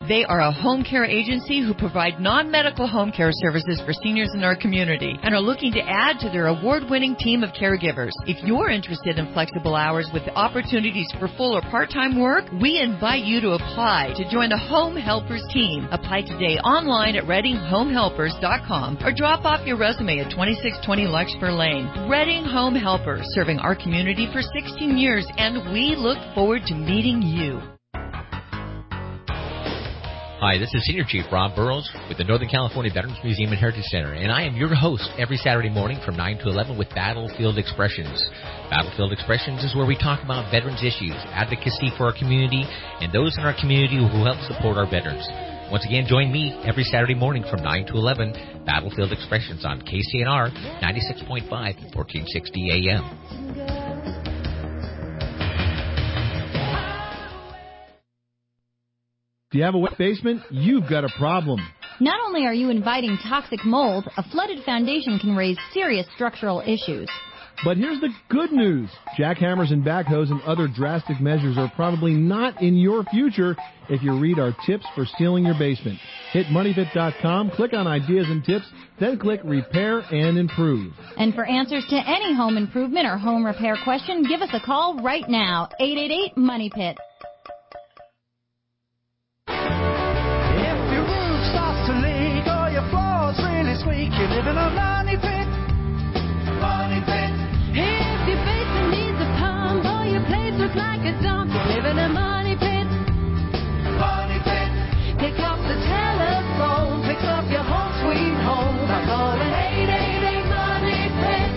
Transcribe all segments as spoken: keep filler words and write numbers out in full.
They are a home care agency who provide non-medical home care services for seniors in our community and are looking to add to their award-winning team of caregivers. If you're interested in flexible hours with opportunities for full or part-time work, we invite you to apply to join the Home Helpers team. Apply today online at reading home helpers dot com or drop off your resume at twenty-six twenty Larkspur Lane. Reading Home Helpers, serving our community for sixteen years, and we look forward to meeting you. Hi, this is Senior Chief Rob Burrows with the Northern California Veterans Museum and Heritage Center, and I am your host every Saturday morning from nine to eleven with Battlefield Expressions. Battlefield Expressions is where we talk about veterans issues, advocacy for our community, and those in our community who help support our veterans. Once again, join me every Saturday morning from nine to eleven, Battlefield Expressions on K C N R ninety-six point five, fourteen sixty A M. If you have a wet basement, you've got a problem. Not only are you inviting toxic mold, a flooded foundation can raise serious structural issues. But here's the good news. Jackhammers and backhoes and other drastic measures are probably not in your future if you read our tips for sealing your basement. Hit money pit dot com, click on Ideas and Tips, then click Repair and Improve. And for answers to any home improvement or home repair question, give us a call right now, eight eight eight, money pit. You live in a money pit, money pit. If your basement needs a pump or your place looks like a dump, you live in a money pit, money pit. Pick up the telephone, fix up your home sweet home by calling eight eight eight, money pit.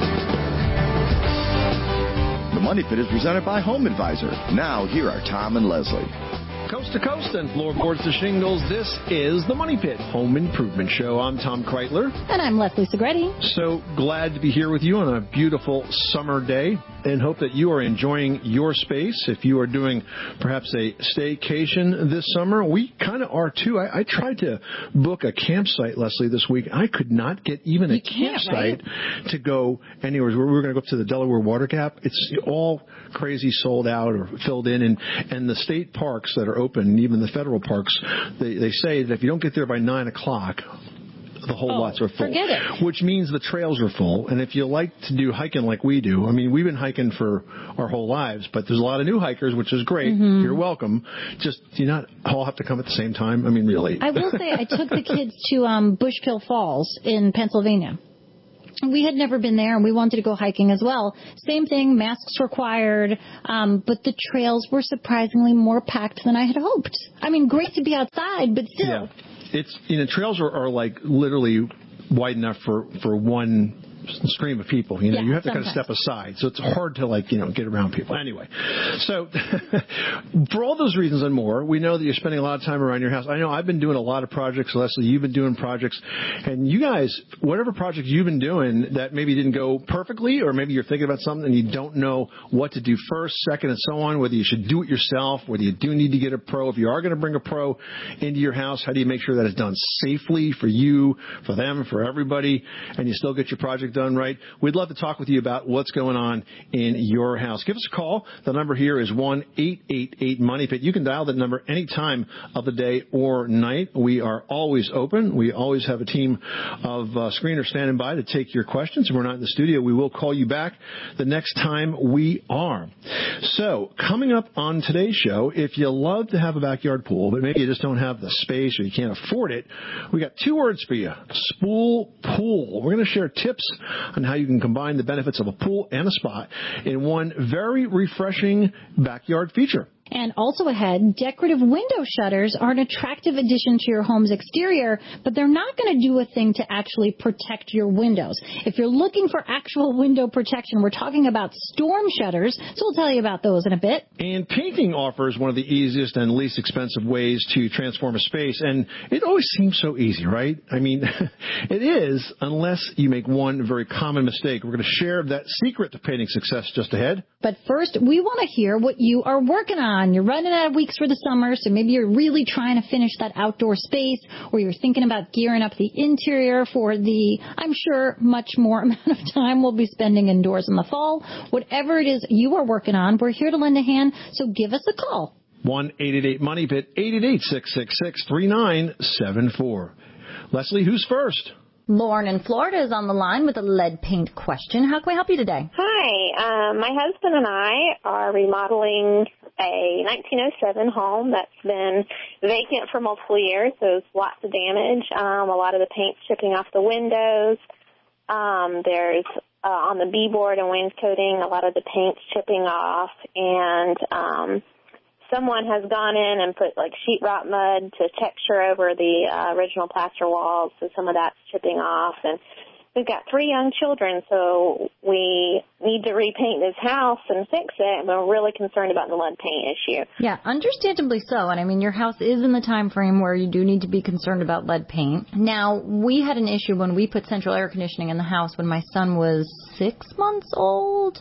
The Money Pit is presented by Home Advisor. Now, here are Tom and Leslie. Coast to coast and floorboards to shingles, this is the Money Pit Home Improvement Show. I'm Tom Kreitler. And I'm Leslie Segretti. So glad to be here with you on a beautiful summer day and hope that you are enjoying your space. If you are doing perhaps a staycation this summer, we kind of are too. I, I tried to book a campsite, Leslie, this week. I could not get even a you campsite right? to go anywhere. We were going to go up to the Delaware Water Gap. It's all crazy sold out or filled in. And, and the state parks that are open, and even the federal parks, they, they say that if you don't get there by nine o'clock, the whole oh, lots are full. Forget it. Which means the trails are full. And if you like to do hiking like we do, I mean, we've been hiking for our whole lives, but there's a lot of new hikers, which is great. Mm-hmm. You're welcome. Just, do you not all have to come at the same time? I mean, really. I will say I took the kids to um, Bushkill Falls in Pennsylvania. We had never been there, and we wanted to go hiking as well. Same thing, masks required, um, but the trails were surprisingly more packed than I had hoped. I mean, great to be outside, but still. Yeah. It's, you know, trails are, are like literally wide enough for, for one stream of people. You know, yeah, you have to sometimes. kind of step aside. So it's hard to, like, you know, get around people. Anyway, so for all those reasons and more, we know that you're spending a lot of time around your house. I know I've been doing a lot of projects. Leslie, you've been doing projects. And you guys, whatever projects you've been doing that maybe didn't go perfectly, or maybe you're thinking about something and you don't know what to do first, second, and so on, whether you should do it yourself, whether you do need to get a pro. If you are going to bring a pro into your house, how do you make sure that it's done safely for you, for them, for everybody, and you still get your project done right? We'd love to talk with you about what's going on in your house. Give us a call. The number here is one eight eight eight, money pit. You can dial that number any time of the day or night. We are always open. We always have a team of uh, screeners standing by to take your questions. If we're not in the studio, we will call you back the next time we are. So, coming up on today's show, if you love to have a backyard pool, but maybe you just don't have the space or you can't afford it, we got two words for you: spool pool. We're going to share tips on how you can combine the benefits of a pool and a spa in one very refreshing backyard feature. And also ahead, decorative window shutters are an attractive addition to your home's exterior, but they're not going to do a thing to actually protect your windows. If you're looking for actual window protection, we're talking about storm shutters, so we'll tell you about those in a bit. And painting offers one of the easiest and least expensive ways to transform a space, and it always seems so easy, right? I mean, it is, unless you make one very common mistake. We're going to share that secret to painting success just ahead. But first, we want to hear what you are working on. You're running out of weeks for the summer, so maybe you're really trying to finish that outdoor space, or you're thinking about gearing up the interior for the, I'm sure, much more amount of time we'll be spending indoors in the fall. Whatever it is you are working on, we're here to lend a hand, so give us a call. one eight eight eight money pit, eight eight eight, six six six, three nine seven four. Leslie, who's first? Lauren in Florida is on the line with a lead paint question. How can we help you today? Hi. Um, my husband and I are remodeling a nineteen oh seven home that's been vacant for multiple years. So there's lots of damage. Um, a lot of the paint's chipping off the windows. Um, there's uh, on the B-board and wainscoting, a lot of the paint's chipping off. And um, someone has gone in and put like sheetrock mud to texture over the uh, original plaster walls, so some of that's chipping off. And we've got three young children, so we need to repaint this house and fix it, and we're really concerned about the lead paint issue. Yeah, understandably so. And I mean, your house is in the time frame where you do need to be concerned about lead paint. Now, we had an issue when we put central air conditioning in the house when my son was six months old.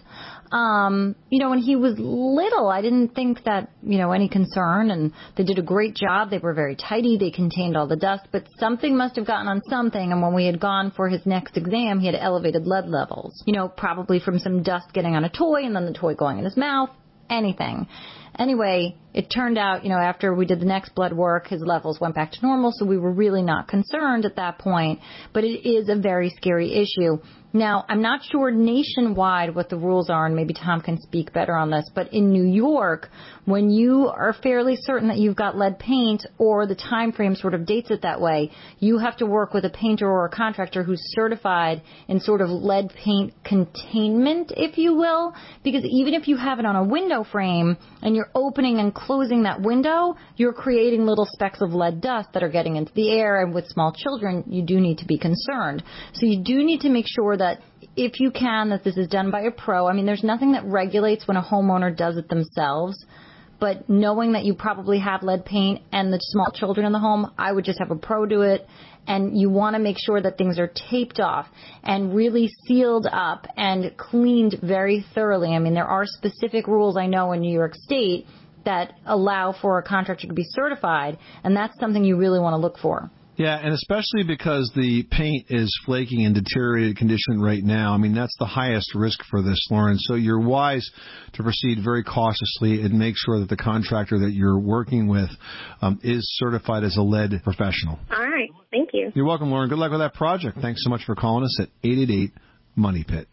Um, you know, when he was little, I didn't think that, you know, any concern, and they did a great job. They were very tidy. They contained all the dust, but something must have gotten on something, and when we had gone for his next exam, he had elevated lead levels. You know, probably from some dust getting on a toy and then the toy going in his mouth, anything. Anyway, it turned out, you know, after we did the next blood work, his levels went back to normal, so we were really not concerned at that point, but it is a very scary issue. Now, I'm not sure nationwide what the rules are, and maybe Tom can speak better on this, but in New York, when you are fairly certain that you've got lead paint or the time frame sort of dates it that way, you have to work with a painter or a contractor who's certified in sort of lead paint containment, if you will, because even if you have it on a window frame and you're opening and closing that window, you're creating little specks of lead dust that are getting into the air, and with small children, you do need to be concerned. So you do need to make sure that if you can, that this is done by a pro. I mean, there's nothing that regulates when a homeowner does it themselves, but knowing that you probably have lead paint and the small children in the home, I would just have a pro do it. And you want to make sure that things are taped off and really sealed up and cleaned very thoroughly. I mean, there are specific rules I know in New York State that allow for a contractor to be certified, and that's something you really want to look for. Yeah, and especially because the paint is flaking in deteriorated condition right now. I mean, that's the highest risk for this, Lauren. So you're wise to proceed very cautiously and make sure that the contractor that you're working with um, is certified as a lead professional. All right. Thank you. You're welcome, Lauren. Good luck with that project. Thanks so much for calling us at eight eight eight money pit.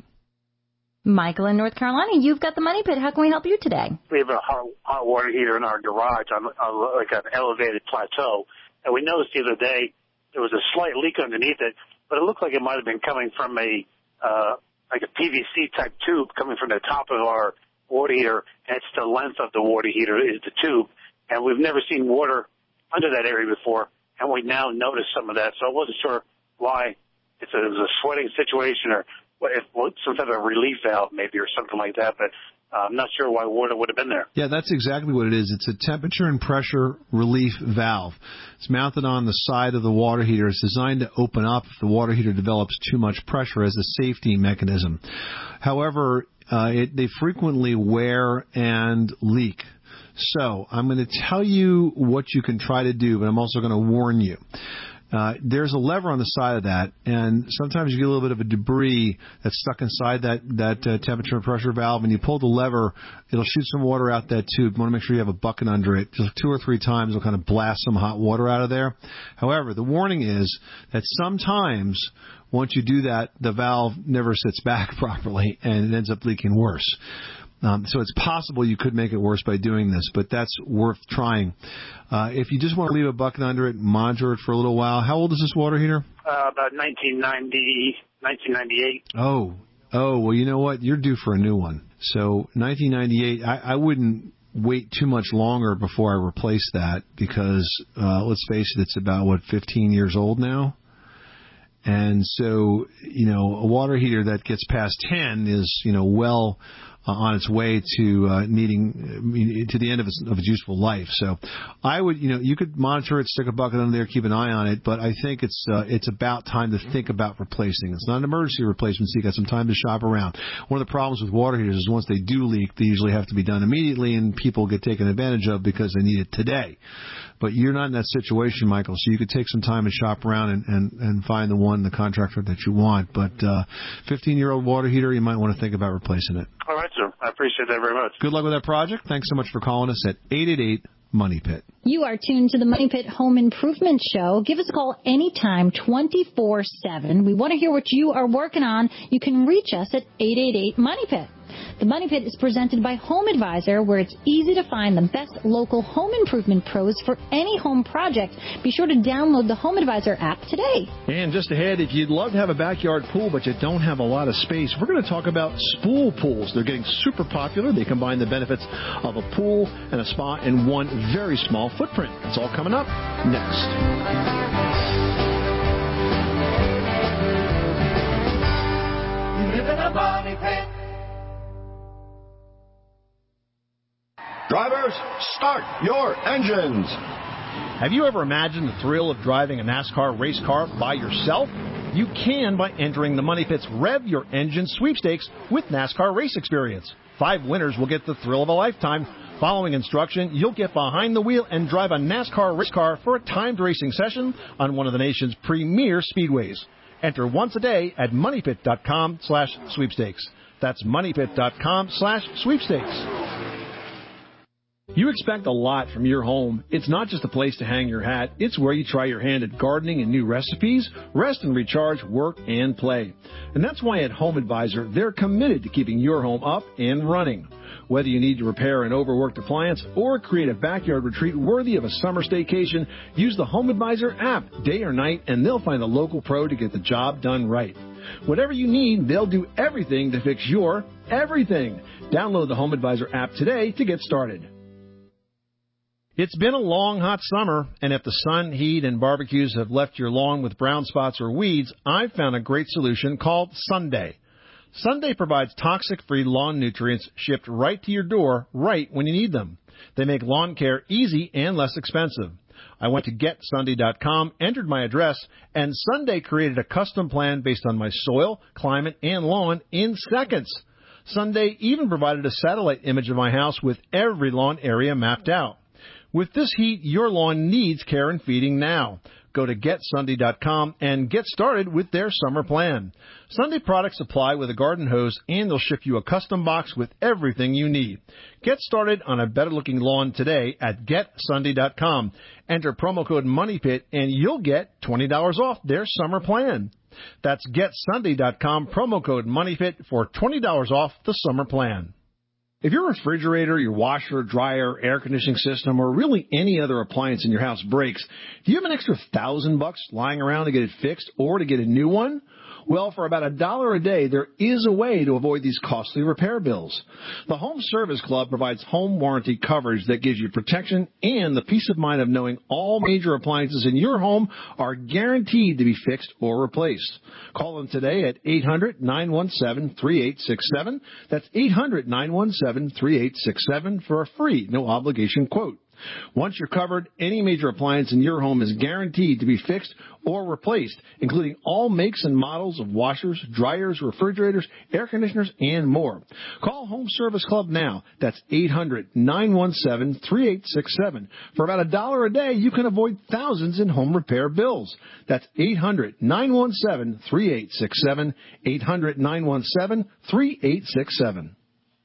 Michael in North Carolina, you've got the Money Pit. How can we help you today? We have a hot, hot water heater in our garage on, on like an elevated plateau. And we noticed the other day there was a slight leak underneath it, but it looked like it might have been coming from a uh, like a P V C type tube coming from the top of our water heater. And it's the length of the water heater is the tube, and we've never seen water under that area before, and we now notice some of that. So I wasn't sure why it's a, it was a sweating situation or what, if, what, some type of relief valve maybe or something like that, but Uh, I'm not sure why water would have been there. Yeah, that's exactly what it is. It's a temperature and pressure relief valve. It's mounted on the side of the water heater. It's designed to open up if the water heater develops too much pressure as a safety mechanism. However, uh, it, they frequently wear and leak. So I'm going to tell you what you can try to do, but I'm also going to warn you. Uh, there's a lever on the side of that, and sometimes you get a little bit of a debris that's stuck inside that, that uh, temperature and pressure valve, and you pull the lever, it'll shoot some water out that tube. You want to make sure you have a bucket under it. Just two or three times, it'll kind of blast some hot water out of there. However, the warning is that sometimes once you do that, the valve never sits back properly, and it ends up leaking worse. Um, so it's possible you could make it worse by doing this, but that's worth trying. Uh, if you just want to leave a bucket under it, monitor it for a little while. How old is this water heater? Uh, about nineteen ninety, nineteen ninety-eight. Oh, oh, well, you know what? You're due for a new one. So nineteen ninety-eight, I, I wouldn't wait too much longer before I replace that because, uh, let's face it, it's about, what, fifteen years old now? And so, you know, a water heater that gets past ten is, you know, well uh, on its way to uh, needing uh, to the end of its, of its useful life. So I would, you know, you could monitor it, stick a bucket under there, keep an eye on it, but I think it's uh, it's about time to think about replacing. It's not an emergency replacement, so you got some time to shop around. One of the problems with water heaters is once they do leak, they usually have to be done immediately, and people get taken advantage of because they need it today. But you're not in that situation, Michael, so you could take some time and shop around and, and, and find the one, the contractor that you want. But uh, fifteen-year-old water heater, you might want to think about replacing it. All right, sir. I appreciate that very much. Good luck with that project. Thanks so much for calling us at eight eight eight, Money Pit. You are tuned to the Money Pit Home Improvement Show. Give us a call anytime, twenty-four seven. We want to hear what you are working on. You can reach us at eight eight eight, Money Pit. The Money Pit is presented by Home Advisor, where it's easy to find the best local home improvement pros for any home project. Be sure to download the Home Advisor app today. And just ahead, if you'd love to have a backyard pool but you don't have a lot of space, we're going to talk about spool pools. They're getting super popular. They combine the benefits of a pool and a spa in one very small footprint. It's all coming up next. You live in a money pit. Drivers, start your engines. Have you ever imagined the thrill of driving a NASCAR race car by yourself? You can by entering the Money Pit's Rev Your Engine sweepstakes with NASCAR Race Experience. Five winners will get the thrill of a lifetime. Following instruction, you'll get behind the wheel and drive a NASCAR race car for a timed racing session on one of the nation's premier speedways. Enter once a day at moneypit.com slash sweepstakes. That's moneypit.com slash sweepstakes. You expect a lot from your home. It's not just a place to hang your hat. It's where you try your hand at gardening and new recipes, rest and recharge, work and play. And that's why at Home Advisor, they're committed to keeping your home up and running. Whether you need to repair an overworked appliance or create a backyard retreat worthy of a summer staycation, use the Home Advisor app day or night, and they'll find a local pro to get the job done right. Whatever you need, they'll do everything to fix your everything. Download the Home Advisor app today to get started. It's been a long, hot summer, and if the sun, heat, and barbecues have left your lawn with brown spots or weeds, I've found a great solution called Sunday. Sunday provides toxic-free lawn nutrients shipped right to your door right when you need them. They make lawn care easy and less expensive. I went to get sunday dot com, entered my address, and Sunday created a custom plan based on my soil, climate, and lawn in seconds. Sunday even provided a satellite image of my house with every lawn area mapped out. With this heat, your lawn needs care and feeding now. Go to get sunday dot com and get started with their summer plan. Sunday products apply with a garden hose, and they'll ship you a custom box with everything you need. Get started on a better-looking lawn today at get sunday dot com. Enter promo code MONEYPIT, and you'll get twenty dollars off their summer plan. That's get sunday dot com, promo code MONEYPIT for twenty dollars off the summer plan. If your refrigerator, your washer, dryer, air conditioning system, or really any other appliance in your house breaks, do you have an extra thousand bucks lying around to get it fixed or to get a new one? Well, for about a dollar a day, there is a way to avoid these costly repair bills. The Home Service Club provides home warranty coverage that gives you protection and the peace of mind of knowing all major appliances in your home are guaranteed to be fixed or replaced. Call them today at eight hundred, nine one seven, three eight six seven. That's eight hundred, nine one seven, three eight six seven for a free, no-obligation quote. Once you're covered, any major appliance in your home is guaranteed to be fixed or replaced, including all makes and models of washers, dryers, refrigerators, air conditioners, and more. Call Home Service Club now. That's eight hundred, nine one seven, three eight six seven. For about a dollar a day, you can avoid thousands in home repair bills. That's eight hundred, nine one seven, three eight six seven, eight hundred, nine one seven, three eight six seven.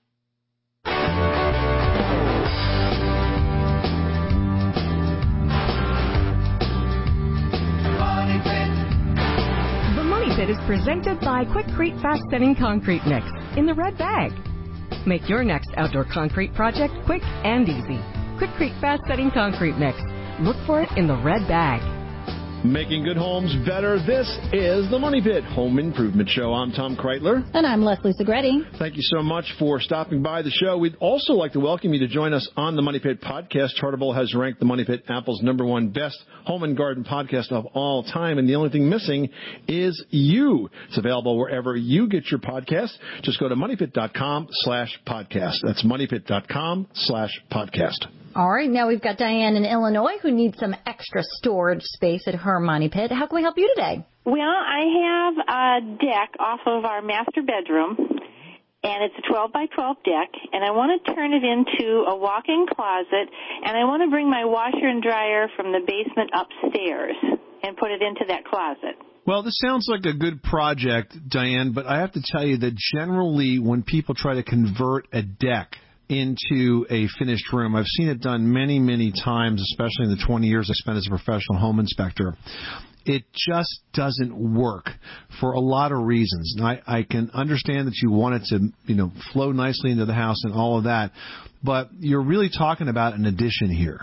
It is presented by Quikrete Fast Setting Concrete Mix in the red bag. Make your next outdoor concrete project quick and easy. Quikrete Fast Setting Concrete Mix. Look for it in the red bag. Making good homes better. This is the Money Pit Home Improvement Show. I'm Tom Kreitler. And I'm Leslie Segretti. Thank you so much for stopping by the show. We'd also like to welcome you to join us on the Money Pit podcast. Chartable has ranked the Money Pit Apple's number one best home and garden podcast of all time, and the only thing missing is you. It's available wherever you get your podcast. Just go to moneypit.com slash podcast. That's moneypit.com slash podcast. All right, now we've got Diane in Illinois who needs some extra storage space at her Money Pit. How can we help you today? Well, I have a deck off of our master bedroom, and it's a twelve by twelve deck, and I want to turn it into a walk-in closet, and I want to bring my washer and dryer from the basement upstairs and put it into that closet. Well, this sounds like a good project, Diane, but I have to tell you that generally when people try to convert a deck into a finished room, I've seen it done many, many times, especially in the twenty years I spent as a professional home inspector. It just doesn't work for a lot of reasons. And I, I can understand that you want it to, you know, flow nicely into the house and all of that, but you're really talking about an addition here.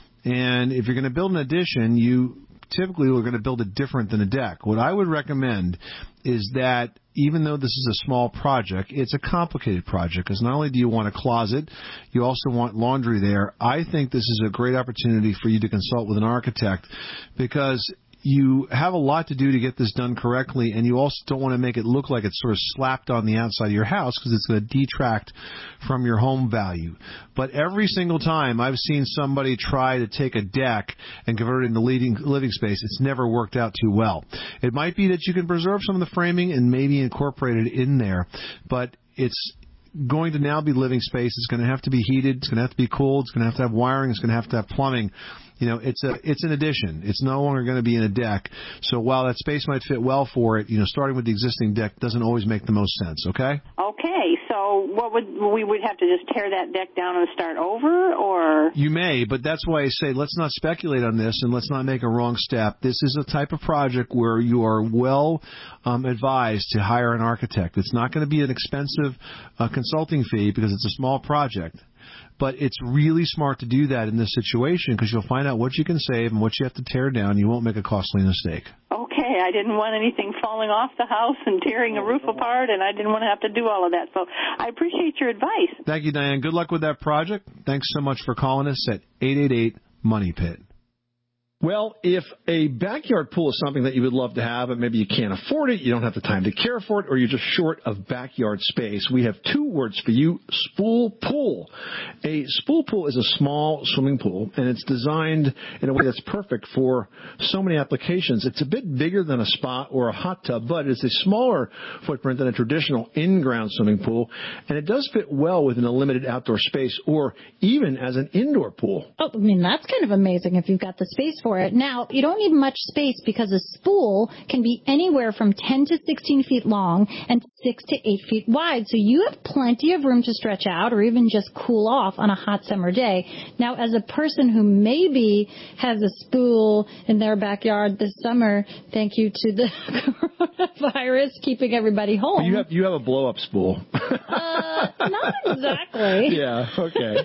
And if you're going to build an addition, you typically are going to build it different than a deck. What I would recommend is that even though this is a small project, it's a complicated project because not only do you want a closet, you also want laundry there. I think this is a great opportunity for you to consult with an architect because you have a lot to do to get this done correctly, and you also don't want to make it look like it's sort of slapped on the outside of your house because it's going to detract from your home value. But every single time I've seen somebody try to take a deck and convert it into living, living space, it's never worked out too well. It might be that you can preserve some of the framing and maybe incorporate it in there, but it's going to now be living space. It's going to have to be heated. It's going to have to be cooled. It's going to have to have wiring. It's going to have to have plumbing. You know, it's a it's an addition. It's no longer going to be in a deck. So while that space might fit well for it, you know, starting with the existing deck doesn't always make the most sense. Okay. Okay. So what would we would have to just tear that deck down and start over, or? You may, but that's why I say let's not speculate on this and let's not make a wrong step. This is a type of project where you are well um, advised to hire an architect. It's not going to be an expensive uh, consulting fee because it's a small project. But it's really smart to do that in this situation because you'll find out what you can save and what you have to tear down. You won't make a costly mistake. Okay, I didn't want anything falling off the house and tearing a roof apart, and I didn't want to have to do all of that. So I appreciate your advice. Thank you, Diane. Good luck with that project. Thanks so much for calling us at eight eight eight, money pit. Well, if a backyard pool is something that you would love to have, but maybe you can't afford it, you don't have the time to care for it, or you're just short of backyard space, we have two words for you, spool pool. A spool pool is a small swimming pool, and it's designed in a way that's perfect for so many applications. It's a bit bigger than a spa or a hot tub, but it's a smaller footprint than a traditional in-ground swimming pool, and it does fit well within a limited outdoor space or even as an indoor pool. Oh, I mean, that's kind of amazing if you've got the space for it. Now, you don't need much space because a spool can be anywhere from ten to sixteen feet long and six to eight feet wide. So you have plenty of room to stretch out or even just cool off on a hot summer day. Now, as a person who maybe has a spool in their backyard this summer, thank you to the coronavirus keeping everybody home. You have, you have a blow-up spool. uh, not exactly. Yeah, okay.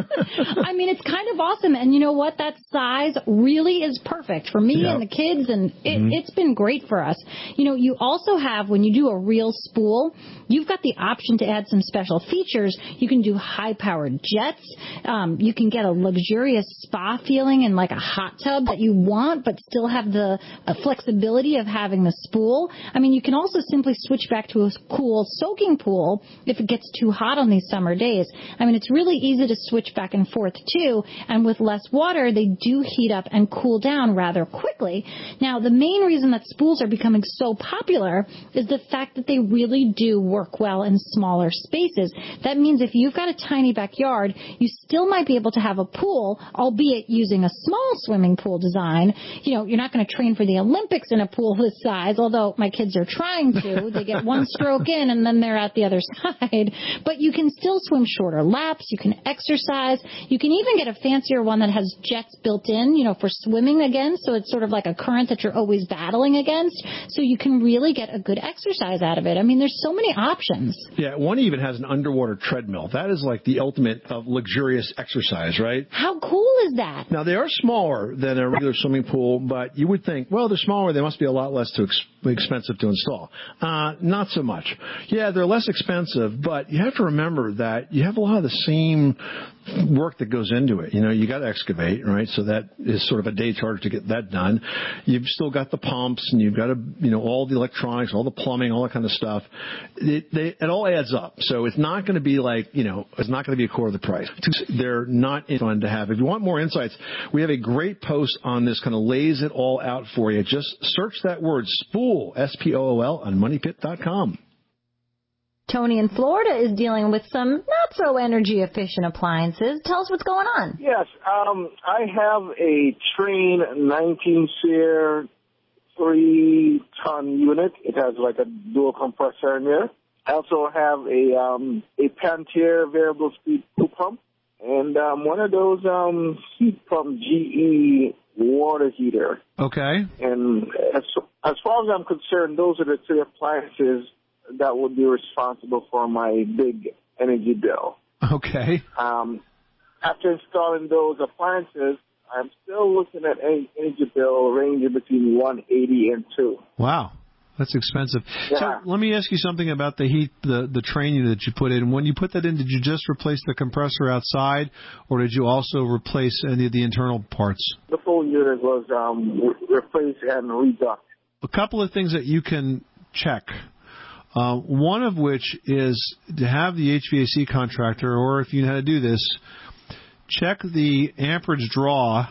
I mean, it's kind of awesome. And you know what? That size really is perfect for me yep. and the kids, and it, mm-hmm. it's been great for us. You know, you also have, when you do a real spool, you've got the option to add some special features. You can do high-powered jets. Um, you can get a luxurious spa feeling in like a hot tub that you want, but still have the uh, flexibility of having the spool. I mean, you can also simply switch back to a cool soaking pool if it gets too hot on these summer days. I mean, it's really easy to switch back and forth, too, and with less water, they do heat up and cool down rather quickly. Now, the main reason that spools are becoming so popular is the fact that they really do work well in smaller spaces. That means if you've got a tiny backyard, you still might be able to have a pool, albeit using a small swimming pool design. You know, you're not going to train for the Olympics in a pool this size, although my kids are trying to. They get one stroke in and then they're at the other side. But you can still swim shorter laps. You can exercise. You can even get a fancier one that has jets built in, you know, for swimming again. So it's sort of like a current that you're always battling against. So you can really get a good exercise out of it. I mean, there's so many options. Yeah, one even has an underwater treadmill. That is like the ultimate of luxurious exercise, right? How cool is that? Now, they are smaller than a regular swimming pool, but you would think, well, they're smaller, they must be a lot less to ex- expensive to install. Uh, not so much. Yeah, they're less expensive, but you have to remember that you have a lot of the same work that goes into it. You know, you got to excavate, right? So that is sort of a day charge to get that done. You've still got the pumps, and you've got to, you know, all the electronics, all the plumbing, all that kind of stuff. It, they, it all adds up. So it's not going to be like, you know, it's not going to be a quarter of the price. They're not fun to have. If you want more insights, we have a great post on this, kind of lays it all out for you. Just search that word spool, S P O O L, on money pit dot com. Tony in Florida is dealing with some not-so-energy efficient appliances. Tell us what's going on. Yes, um, I have a Trane nineteen SEER three-ton unit. It has like a dual compressor in there. I also have a um, a Panther variable speed pool pump, and um, one of those um, heat pump G E water heater. Okay. And as, as far as I'm concerned, those are the three appliances that would be responsible for my big energy bill. Okay. Um, after installing those appliances, I'm still looking at an energy bill ranging between one hundred eighty and two. Wow. That's expensive. Yeah. So let me ask you something about the heat, the, the Trane unit that you put in. When you put that in, did you just replace the compressor outside, or did you also replace any of the internal parts? The full unit was um, re- replaced and reducted. A couple of things that you can check. Uh, one of which is to have the H V A C contractor, or if you know how to do this, check the amperage draw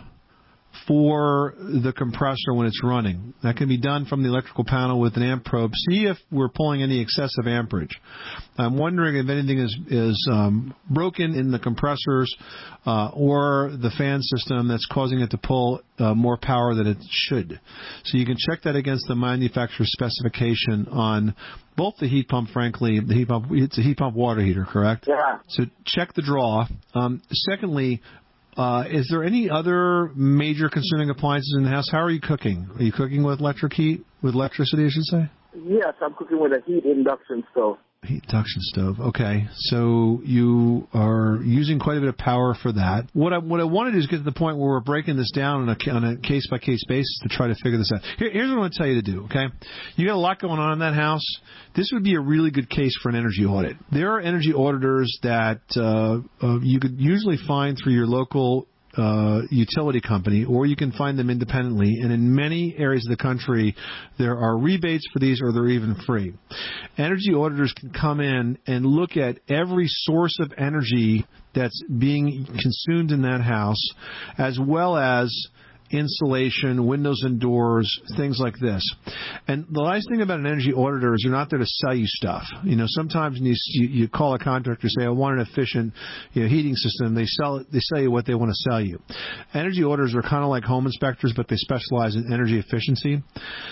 for the compressor when it's running. That can be done from the electrical panel with an amp probe. See if we're pulling any excessive amperage. I'm wondering if anything is, is um, broken in the compressors uh, or the fan system that's causing it to pull uh, more power than it should. So you can check that against the manufacturer's specification on both the heat pump, frankly. The heat pump, it's a heat pump water heater, correct? Yeah. So check the draw. Um, secondly, Uh, is there any other major consuming appliances in the house? How are you cooking? Are you cooking with electric heat, with electricity, I should say? Yes, I'm cooking with a heat induction stove. Heat induction stove. Okay, so you are using quite a bit of power for that. What I what I want to do is get to the point where we're breaking this down on a on a case by case basis to try to figure this out. Here, here's what I'm going to tell you to do. Okay, you got a lot going on in that house. This would be a really good case for an energy audit. There are energy auditors that uh, uh, you could usually find through your local Uh, utility company, or you can find them independently. And in many areas of the country, there are rebates for these, or they're even free. Energy auditors can come in and look at every source of energy that's being consumed in that house, as well as insulation, windows and doors, things like this. And the nice thing about an energy auditor is they're not there to sell you stuff. You know, sometimes when you, you, you call a contractor and say, I want an efficient you know, heating system, they sell it, they sell you what they want to sell you. Energy auditors are kind of like home inspectors, but they specialize in energy efficiency.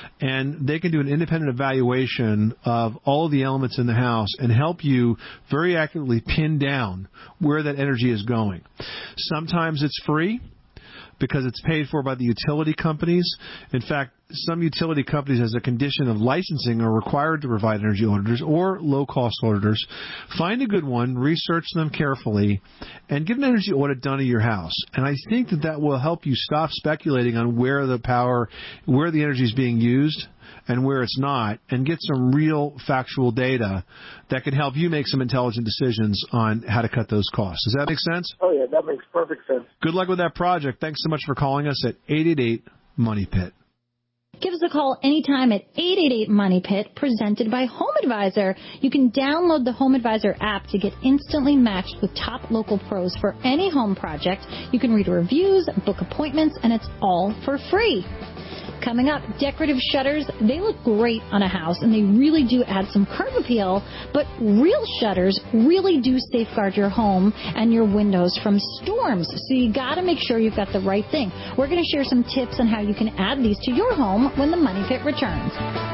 And they can do an independent evaluation of all of the elements in the house and help you very accurately pin down where that energy is going. Sometimes it's free, because it's paid for by the utility companies. In fact, some utility companies, as a condition of licensing, are required to provide energy auditors or low-cost auditors. Find a good one, research them carefully, and get an energy audit done at your house. And I think that that will help you stop speculating on where the power, where the energy is being used and where it's not, and get some real factual data that can help you make some intelligent decisions on how to cut those costs. Does that make sense? Oh, yeah, that makes perfect sense. Good luck with that project. Thanks so much for calling us at eight eight eight, money pit. Give us a call anytime at eight eight eight, money pit, presented by Home Advisor. You can download the Home Advisor app to get instantly matched with top local pros for any home project. You can read reviews, book appointments, and it's all for free. Coming up, decorative shutters. They look great on a house, and they really do add some curb appeal, but real shutters really do safeguard your home and your windows from storms, so you got to make sure you've got the right thing. We're going to share some tips on how you can add these to your home when the Money Pit returns.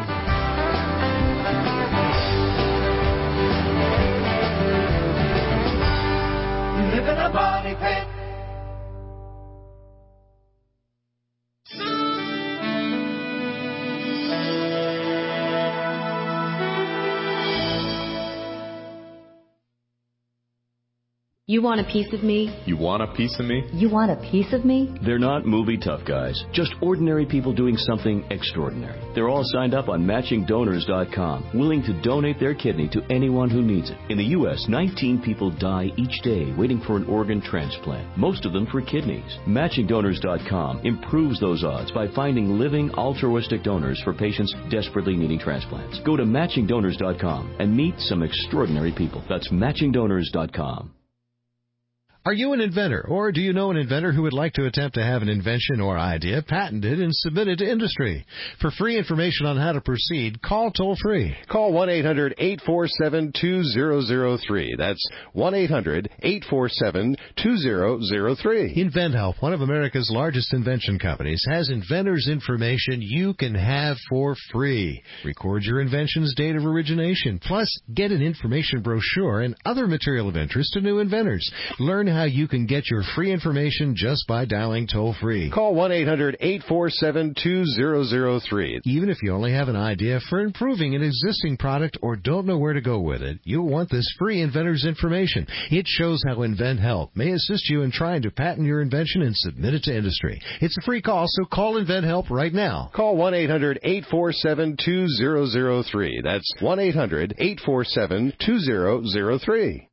You live in a money pit. You want a piece of me? You want a piece of me? You want a piece of me? They're not movie tough guys, just ordinary people doing something extraordinary. They're all signed up on matching donors dot com, willing to donate their kidney to anyone who needs it. In the U S, nineteen people die each day waiting for an organ transplant, most of them for kidneys. matching donors dot com improves those odds by finding living altruistic donors for patients desperately needing transplants. Go to matching donors dot com and meet some extraordinary people. That's matching donors dot com. Are you an inventor, or do you know an inventor who would like to attempt to have an invention or idea patented and submitted to industry? For free information on how to proceed, call toll-free. Call one eight hundred eight four seven two zero zero three. That's one eight hundred eight four seven two zero zero three. InventHelp, one of America's largest invention companies, has inventors' information you can have for free. Record your invention's date of origination, plus get an information brochure and other material of interest to new inventors. Learn how you can get your free information just by dialing toll-free. Call one eight hundred eight four seven two zero zero three. Even if you only have an idea for improving an existing product or don't know where to go with it, you'll want this free inventor's information. It shows how InventHelp may assist you in trying to patent your invention and submit it to industry. It's a free call, so call InventHelp right now. Call one eight hundred eight four seven two zero zero three. That's one eight hundred eight four seven two zero zero three.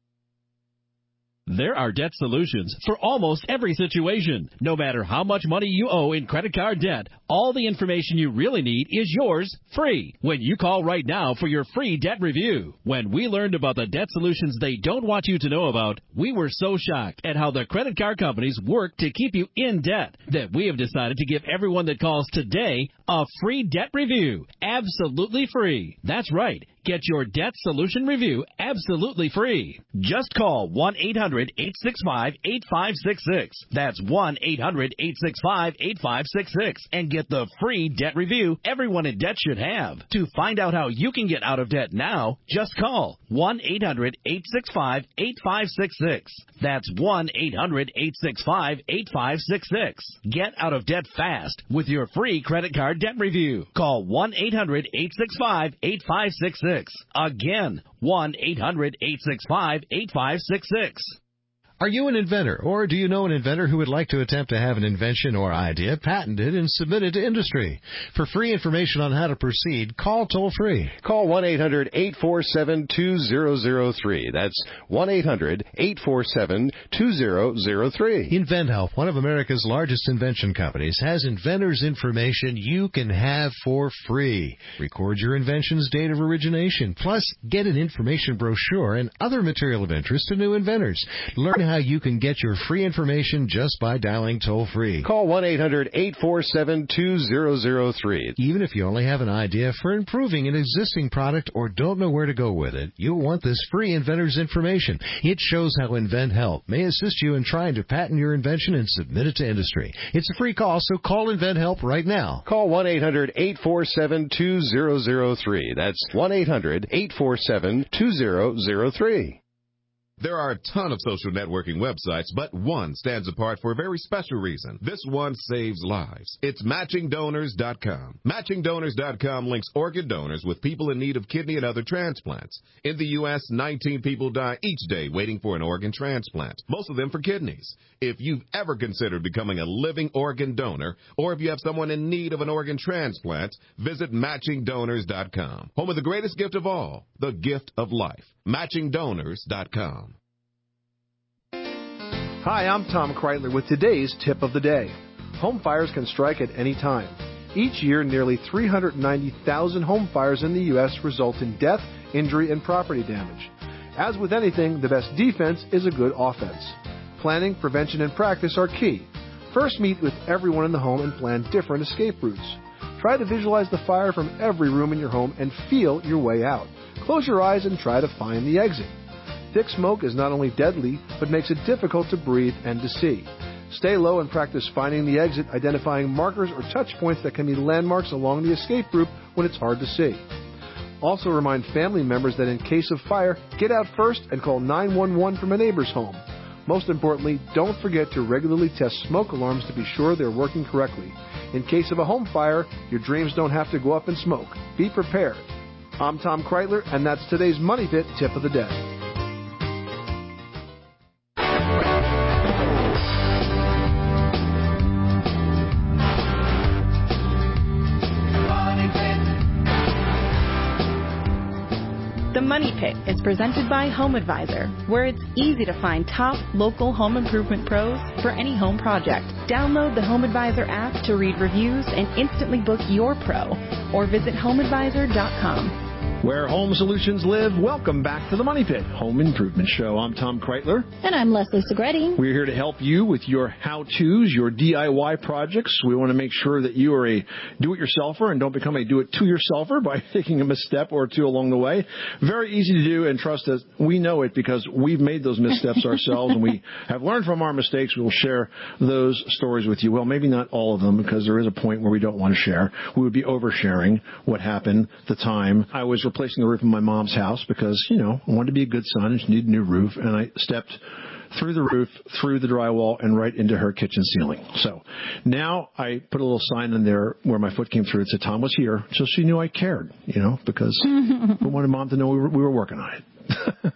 There are debt solutions for almost every situation. No matter how much money you owe in credit card debt, all the information you really need is yours free when you call right now for your free debt review. When we learned about the debt solutions they don't want you to know about, we were so shocked at how the credit card companies work to keep you in debt that we have decided to give everyone that calls today a free debt review. Absolutely free. That's right. Get your debt solution review absolutely free. Just call one eight hundred eight six five eight five six six. That's one eight hundred eight six five eight five six six and get the free debt review everyone in debt should have. To find out how you can get out of debt now, just call one eight hundred eight six five eight five six six. That's one eight hundred eight six five eight five six six. Get out of debt fast with your free credit card debt review. Call one eight hundred eight six five eight five six six. Again, one eight hundred eight six five eight five six six. Are you an inventor, or do you know an inventor who would like to attempt to have an invention or idea patented and submitted to industry? For free information on how to proceed, call toll-free. Call one eight hundred eight four seven two zero zero three. That's one eight hundred eight four seven two zero zero three. InventHelp, one of America's largest invention companies, has inventors' information you can have for free. Record your invention's date of origination, plus get an information brochure and other material of interest to new inventors. Learn how you can get your free information just by dialing toll-free. Call one eight hundred eight four seven two zero zero three. Even if you only have an idea for improving an existing product or don't know where to go with it, you'll want this free inventor's information. It shows how InventHelp may assist you in trying to patent your invention and submit it to industry. It's a free call, so call InventHelp right now. Call one eight hundred eight four seven two zero zero three. That's one eight hundred eight four seven two zero zero three. There are a ton of social networking websites, but one stands apart for a very special reason. This one saves lives. It's Matching Donors dot com. Matching Donors dot com links organ donors with people in need of kidney and other transplants. In the U S, nineteen people die each day waiting for an organ transplant, most of them for kidneys. If you've ever considered becoming a living organ donor, or if you have someone in need of an organ transplant, visit Matching Donors dot com. Home of the greatest gift of all, the gift of life. Matching Donors dot com. Hi, I'm Tom Kreitler with today's tip of the day. Home fires can strike at any time. Each year, nearly three hundred ninety thousand home fires in the U S result in death, injury, and property damage. As with anything, the best defense is a good offense. Planning, prevention, and practice are key. First, meet with everyone in the home and plan different escape routes. Try to visualize the fire from every room in your home and feel your way out. Close your eyes and try to find the exit. Thick smoke is not only deadly, but makes it difficult to breathe and to see. Stay low and practice finding the exit, identifying markers or touch points that can be landmarks along the escape route when it's hard to see. Also remind family members that in case of fire, get out first and call nine one one from a neighbor's home. Most importantly, don't forget to regularly test smoke alarms to be sure they're working correctly. In case of a home fire, your dreams don't have to go up in smoke. Be prepared. I'm Tom Kreitler, and that's today's Money Pit Tip of the Day. The Money Pit is presented by Home Advisor, where it's easy to find top local home improvement pros for any home project. Download the Home Advisor app to read reviews and instantly book your pro, or visit home advisor dot com. Where home solutions live, welcome back to the Money Pit Home Improvement Show. I'm Tom Kreitler. And I'm Leslie Segretti. We're here to help you with your how-tos, your D I Y projects. We want to make sure that you are a do-it-yourselfer and don't become a do-it-to-yourselfer by taking a misstep or two along the way. Very easy to do, and trust us, we know it because we've made those missteps ourselves, and we have learned from our mistakes. We will share those stories with you. Well, maybe not all of them, because there is a point where we don't want to share. We would be oversharing what happened, the time. I was replacing the roof of my mom's house because, you know, I wanted to be a good son and she needed a new roof, and I stepped through the roof, through the drywall, and right into her kitchen ceiling. So now I put a little sign in there where my foot came through. It said, Tom was here, so she knew I cared, you know, because we wanted Mom to know we were, we were working on it.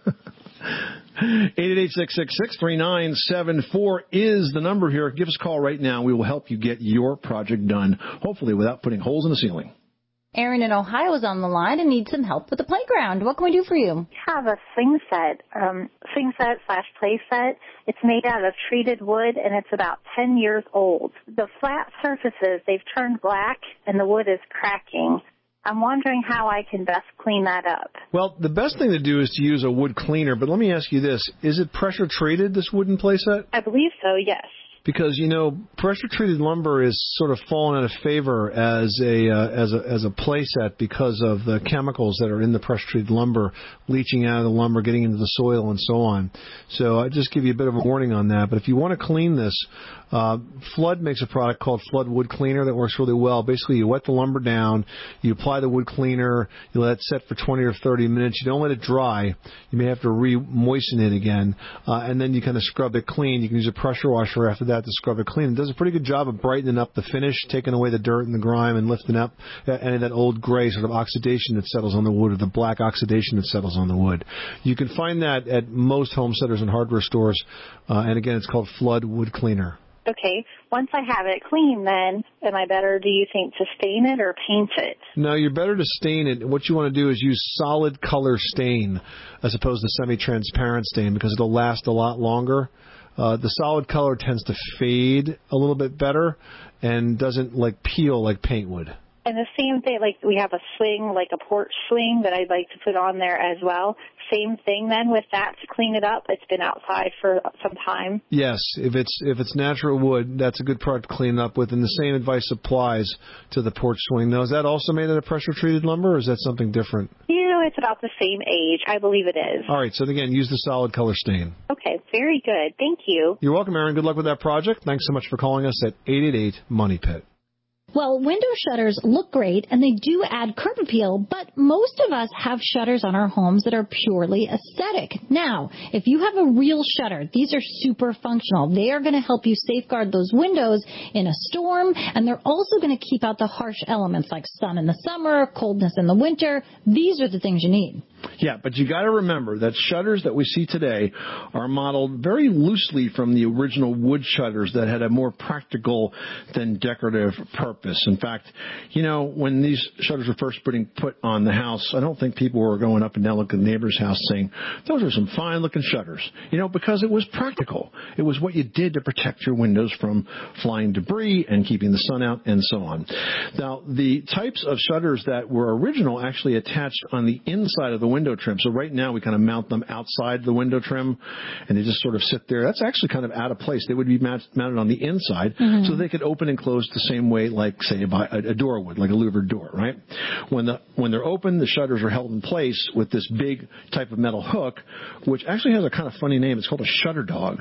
eight eight eight, six six six, three nine seven four is the number here. Give us a call right now. We will help you get your project done, hopefully without putting holes in the ceiling. Aaron in Ohio is on the line and needs some help with the playground. What can we do for you? I have a swing set, um, swing set slash play set. It's made out of treated wood, and it's about ten years old. The flat surfaces, they've turned black, and the wood is cracking. I'm wondering how I can best clean that up. Well, the best thing to do is to use a wood cleaner, but let me ask you this. Is it pressure treated, this wooden play set? I believe so, yes. Because, you know, pressure-treated lumber is sort of fallen out of favor as a uh, as a as a play set because of the chemicals that are in the pressure-treated lumber leaching out of the lumber, getting into the soil, and so on. So I just give you a bit of a warning on that. But if you want to clean this, uh, Flood makes a product called Flood Wood Cleaner that works really well. Basically, you wet the lumber down, you apply the wood cleaner, you let it set for twenty or thirty minutes. You don't let it dry. You may have to re-moisten it again, uh, and then you kind of scrub it clean. You can use a pressure washer after that to scrub it clean. It does a pretty good job of brightening up the finish, taking away the dirt and the grime and lifting up any of that old gray sort of oxidation that settles on the wood or the black oxidation that settles on the wood. You can find that at most home centers and hardware stores, uh, and again, it's called Flood Wood Cleaner. Okay. Once I have it clean, then am I better, do you think, to stain it or paint it? No, you're better to stain it. What you want to do is use solid color stain as opposed to semi-transparent stain because it'll last a lot longer. Uh, the solid color tends to fade a little bit better and doesn't like peel like paint would. And the same thing, like we have a swing, like a porch swing that I'd like to put on there as well. Same thing then with that to clean it up. It's been outside for some time. Yes, if it's if it's natural wood, that's a good product to clean up with. And the same advice applies to the porch swing. Now, is that also made out of pressure-treated lumber, or is that something different? You know, it's about the same age. I believe it is. All right, so again, use the solid color stain. Okay, very good. Thank you. You're welcome, Aaron. Good luck with that project. Thanks so much for calling us at eight eight eight, MONEY PIT. Well, window shutters look great, and they do add curb appeal, but most of us have shutters on our homes that are purely aesthetic. Now, if you have a real shutter, these are super functional. They are going to help you safeguard those windows in a storm, and they're also going to keep out the harsh elements like sun in the summer, coldness in the winter. These are the things you need. Yeah, but you got to remember that shutters that we see today are modeled very loosely from the original wood shutters that had a more practical than decorative purpose. In fact, you know, when these shutters were first putting put on the house, I don't think people were going up and down looking at the neighbor's house saying, those are some fine-looking shutters, you know, because it was practical. It was what you did to protect your windows from flying debris and keeping the sun out and so on. Now, the types of shutters that were original actually attached on the inside of the window trim. So right now we kind of mount them outside the window trim and they just sort of sit there. That's actually kind of out of place. They would be mounted on the inside mm-hmm. so they could open and close the same way like, say, a, a door would, like a louvered door, right? When the when they're open, the shutters are held in place with this big type of metal hook, which actually has a kind of funny name. It's called a shutter dog.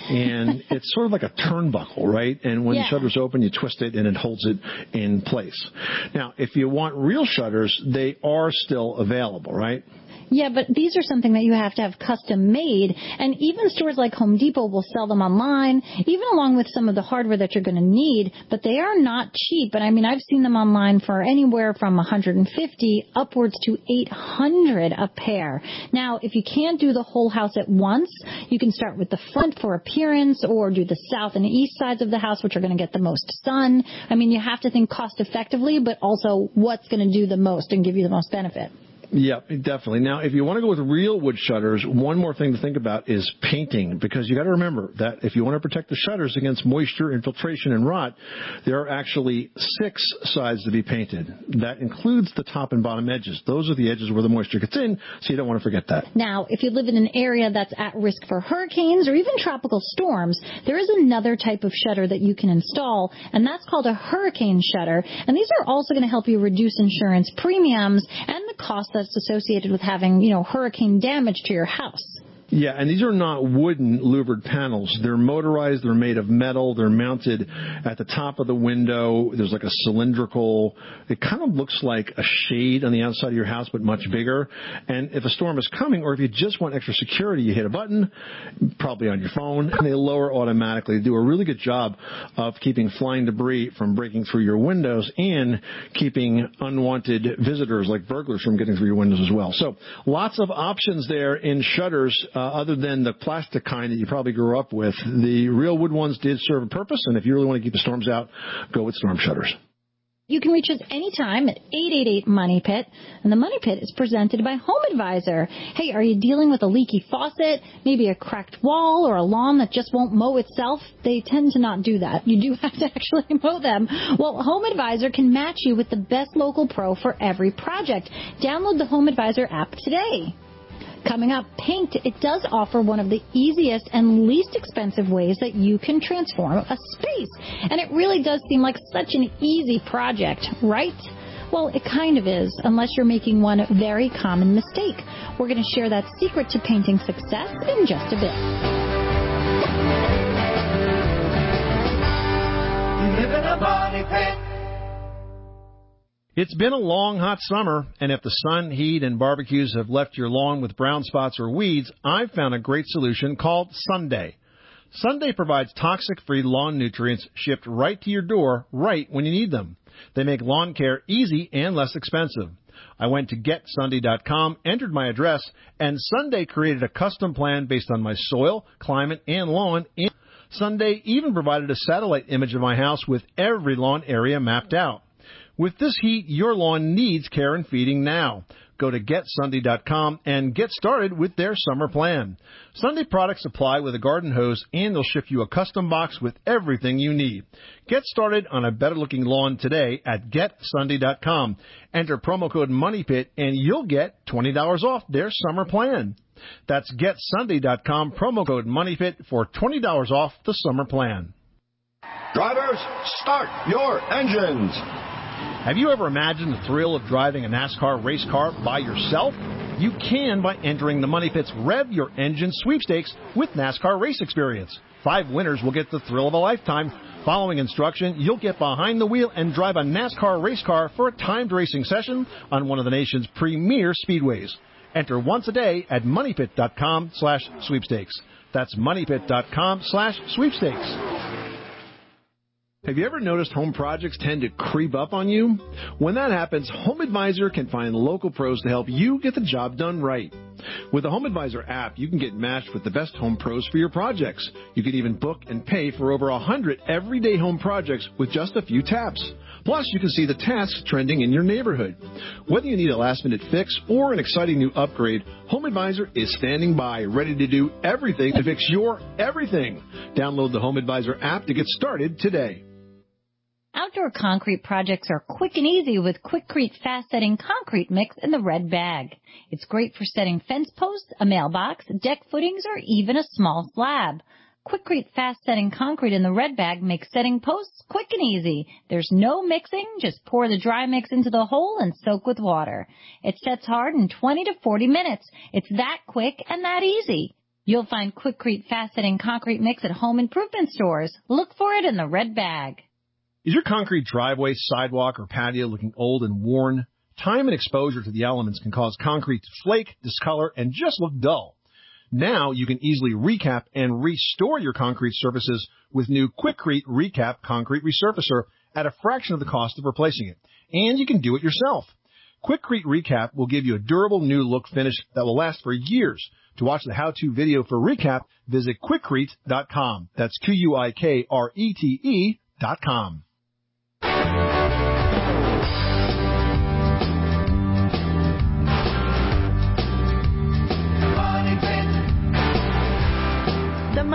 And it's sort of like a turnbuckle, right? And when yeah. the shutter's open, you twist it and it holds it in place. Now, if you want real shutters, they are still available, right? Yeah, but these are something that you have to have custom made, and even stores like Home Depot will sell them online, even along with some of the hardware that you're going to need, but they are not cheap. And I mean, I've seen them online for anywhere from one hundred fifty upwards to eight hundred a pair. Now, if you can't do the whole house at once, you can start with the front for appearance or do the south and east sides of the house, which are going to get the most sun. I mean, you have to think cost effectively, but also what's going to do the most and give you the most benefit. Yeah, definitely. Now, if you want to go with real wood shutters, one more thing to think about is painting, because you got to remember that if you want to protect the shutters against moisture, infiltration, and rot, there are actually six sides to be painted. That includes the top and bottom edges. Those are the edges where the moisture gets in, so you don't want to forget that. Now, if you live in an area that's at risk for hurricanes or even tropical storms, there is another type of shutter that you can install, and that's called a hurricane shutter. And these are also going to help you reduce insurance premiums and the cost that's associated with having, you know, hurricane damage to your house. Yeah, and these are not wooden louvered panels. They're motorized. They're made of metal. They're mounted at the top of the window. There's like a cylindrical, it kind of looks like a shade on the outside of your house, but much bigger. And if a storm is coming, or if you just want extra security, you hit a button, probably on your phone, and they lower automatically. They do a really good job of keeping flying debris from breaking through your windows and keeping unwanted visitors like burglars from getting through your windows as well. So lots of options there in shutters. Uh, other than the plastic kind that you probably grew up with. The real wood ones did serve a purpose, and if you really want to keep the storms out, go with storm shutters. You can reach us anytime at eight eight eight, MONEY PIT, and the Money Pit is presented by Home Advisor. Hey, are you dealing with a leaky faucet, maybe a cracked wall, or a lawn that just won't mow itself? They tend to not do that. You do have to actually mow them. Well, Home Advisor can match you with the best local pro for every project. Download the Home Advisor app today. Coming up, paint. It does offer one of the easiest and least expensive ways that you can transform a space. And it really does seem like such an easy project, right? Well, it kind of is, unless you're making one very common mistake. We're going to share that secret to painting success in just a bit. You live in a money pit. It's been a long, hot summer, and if the sun, heat, and barbecues have left your lawn with brown spots or weeds, I've found a great solution called Sunday. Sunday provides toxic-free lawn nutrients shipped right to your door right when you need them. They make lawn care easy and less expensive. I went to get sunday dot com, entered my address, and Sunday created a custom plan based on my soil, climate, and lawn. Sunday even provided a satellite image of my house with every lawn area mapped out. With this heat, your lawn needs care and feeding now. Go to get sunday dot com and get started with their summer plan. Sunday products apply with a garden hose, and they'll ship you a custom box with everything you need. Get started on a better-looking lawn today at get sunday dot com. Enter promo code MONEYPIT, and you'll get twenty dollars off their summer plan. That's get sunday dot com, promo code MONEYPIT for twenty dollars off the summer plan. Drivers, start your engines. Have you ever imagined the thrill of driving a NASCAR race car by yourself? You can by entering the Money Pit's Rev Your Engine sweepstakes with NASCAR Race Experience. Five winners will get the thrill of a lifetime. Following instruction, you'll get behind the wheel and drive a NASCAR race car for a timed racing session on one of the nation's premier speedways. Enter once a day at money pit dot com slash sweepstakes. That's money pit dot com slash sweepstakes. Have you ever noticed home projects tend to creep up on you? When that happens, Home Advisor can find local pros to help you get the job done right. With the Home Advisor app, you can get matched with the best home pros for your projects. You can even book and pay for over one hundred everyday home projects with just a few taps. Plus, you can see the tasks trending in your neighborhood. Whether you need a last-minute fix or an exciting new upgrade, Home Advisor is standing by, ready to do everything to fix your everything. Download the Home Advisor app to get started today. Outdoor concrete projects are quick and easy with Quikrete Fast Setting Concrete Mix in the red bag. It's great for setting fence posts, a mailbox, deck footings, or even a small slab. Quikrete Fast Setting Concrete in the red bag makes setting posts quick and easy. There's no mixing. Just pour the dry mix into the hole and soak with water. It sets hard in twenty to forty minutes. It's that quick and that easy. You'll find Quikrete Fast Setting Concrete Mix at home improvement stores. Look for it in the red bag. Is your concrete driveway, sidewalk, or patio looking old and worn? Time and exposure to the elements can cause concrete to flake, discolor, and just look dull. Now you can easily recap and restore your concrete surfaces with new Quikrete Recap Concrete Resurfacer at a fraction of the cost of replacing it. And you can do it yourself. Quikrete Recap will give you a durable new look finish that will last for years. To watch the how-to video for Recap, visit quikrete dot com. That's Q U I K R E T E dot com.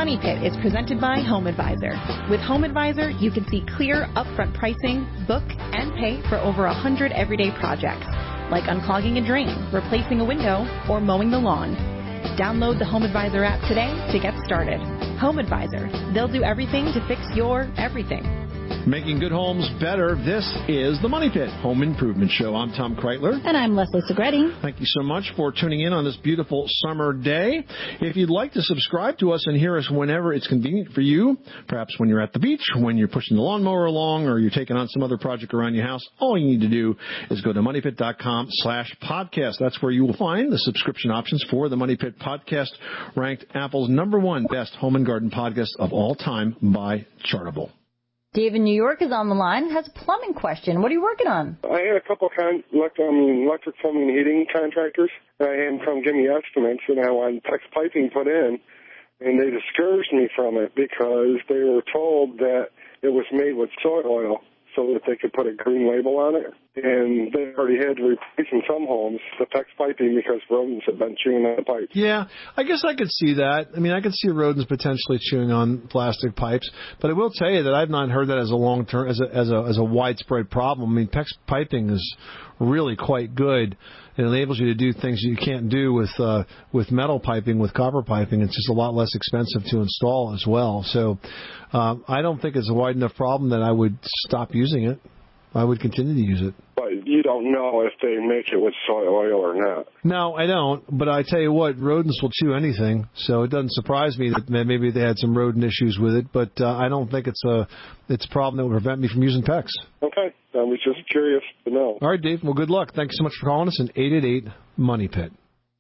Money Pit is presented by Home Advisor. With Home Advisor, you can see clear, upfront pricing, book, and pay for over one hundred everyday projects, like unclogging a drain, replacing a window, or mowing the lawn. Download the Home Advisor app today to get started. Home Advisor. They'll do everything to fix your everything. Making good homes better. This is the Money Pit Home Improvement Show. I'm Tom Kreitler. And I'm Leslie Segretti. Thank you so much for tuning in on this beautiful summer day. If you'd like to subscribe to us and hear us whenever it's convenient for you, perhaps when you're at the beach, when you're pushing the lawnmower along, or you're taking on some other project around your house, all you need to do is go to moneypit.com slash podcast. That's where you will find the subscription options for the Money Pit podcast, ranked Apple's number one best home and garden podcast of all time by Chartable. Dave in New York is on the line and has a plumbing question. What are you working on? I had a couple of con- I mean, electric plumbing and heating contractors. I had them come give me estimates, and I wanted PEX piping put in, and they discouraged me from it because they were told that it was made with soy oil so that they could put a green label on it. And they already had to replace in some homes the PEX piping because rodents have been chewing on the pipes. Yeah, I guess I could see that. I mean, I could see rodents potentially chewing on plastic pipes, but I will tell you that I've not heard that as a long term, as a as a as a widespread problem. I mean, PEX piping is really quite good. It enables you to do things you can't do with uh, with metal piping, with copper piping. It's just a lot less expensive to install as well. So um, I don't think it's a wide enough problem that I would stop using it. I would continue to use it. But you don't know if they make it with soy oil or not. No, I don't. But I tell you what, rodents will chew anything, so it doesn't surprise me that maybe they had some rodent issues with it. But uh, I don't think it's a it's a problem that would prevent me from using PEX. Okay, I was just curious to know. All right, Dave. Well, good luck. Thanks so much for calling us in eight eight eight Money Pit.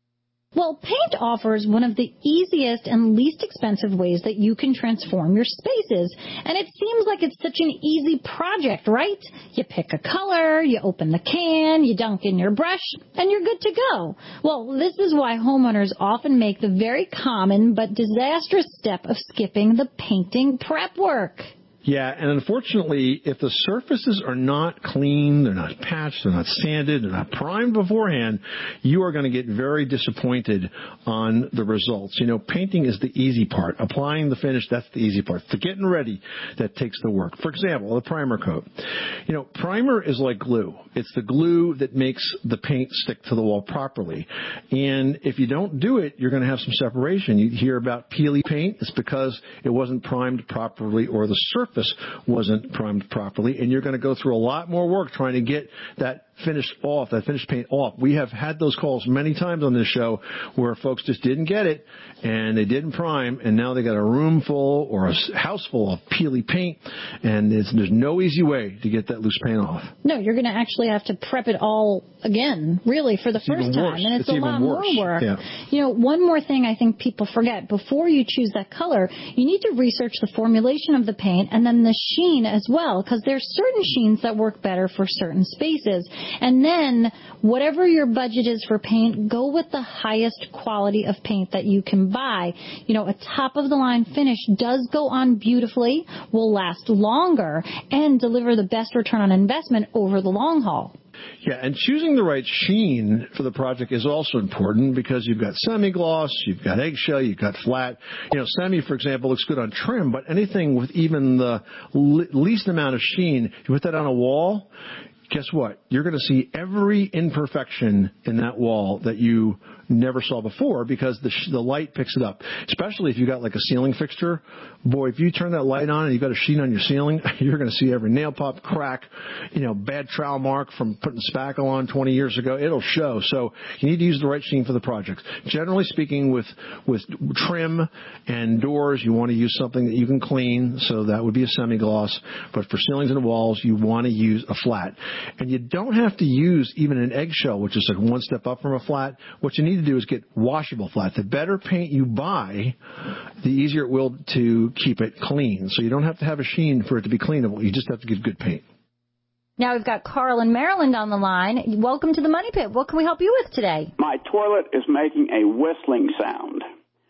Well, paint offers one of the easiest and least expensive ways that you can transform your spaces. And it seems like it's such an easy project, right? You pick a color, you open the can, you dunk in your brush, and you're good to go. Well, this is why homeowners often make the very common but disastrous step of skipping the painting prep work. Yeah, and unfortunately, if the surfaces are not clean, they're not patched, they're not sanded, they're not primed beforehand, you are going to get very disappointed on the results. You know, painting is the easy part. Applying the finish, that's the easy part. The getting ready, that takes the work. For example, the primer coat. You know, primer is like glue. It's the glue that makes the paint stick to the wall properly. And if you don't do it, you're going to have some separation. You hear about peely paint. It's because it wasn't primed properly or the surface wasn't primed properly, and you're going to go through a lot more work trying to get that finished off, that finished paint off. We have had those calls many times on this show where folks just didn't get it and they didn't prime, and now they got a room full or a house full of peely paint, and there's, there's no easy way to get that loose paint off. No, you're going to actually have to prep it all again, really, for the it's first time, worse. and it's, it's a lot worse. more work. Yeah. You know, one more thing I think people forget. Before you choose that color, you need to research the formulation of the paint and then the sheen as well, because there's certain sheens that work better for certain spaces. And then, whatever your budget is for paint, go with the highest quality of paint that you can buy. You know, a top-of-the-line finish does go on beautifully, will last longer, and deliver the best return on investment over the long haul. Yeah, and choosing the right sheen for the project is also important because you've got semi-gloss, you've got eggshell, you've got flat. You know, semi, for example, looks good on trim, but anything with even the le- least amount of sheen, you put that on a wall, guess what? You're going to see every imperfection in that wall that you never saw before because the sh- the light picks it up. Especially if you got like a ceiling fixture. Boy, if you turn that light on and you've got a sheen on your ceiling, you're going to see every nail pop, crack, you know, bad trowel mark from putting spackle on twenty years ago. It'll show. So you need to use the right sheen for the project. Generally speaking, with with trim and doors, you want to use something that you can clean. So that would be a semi-gloss. But for ceilings and walls, you want to use a flat. And you don't have to use even an eggshell, which is like one step up from a flat. What you need to do is get washable flat. The better paint you buy, the easier it will to keep it clean. So you don't have to have a sheen for it to be cleanable. You just have to get good paint. Now we've got Carl in Maryland on the line. Welcome to the Money Pit. What can we help you with today? My toilet is making a whistling sound.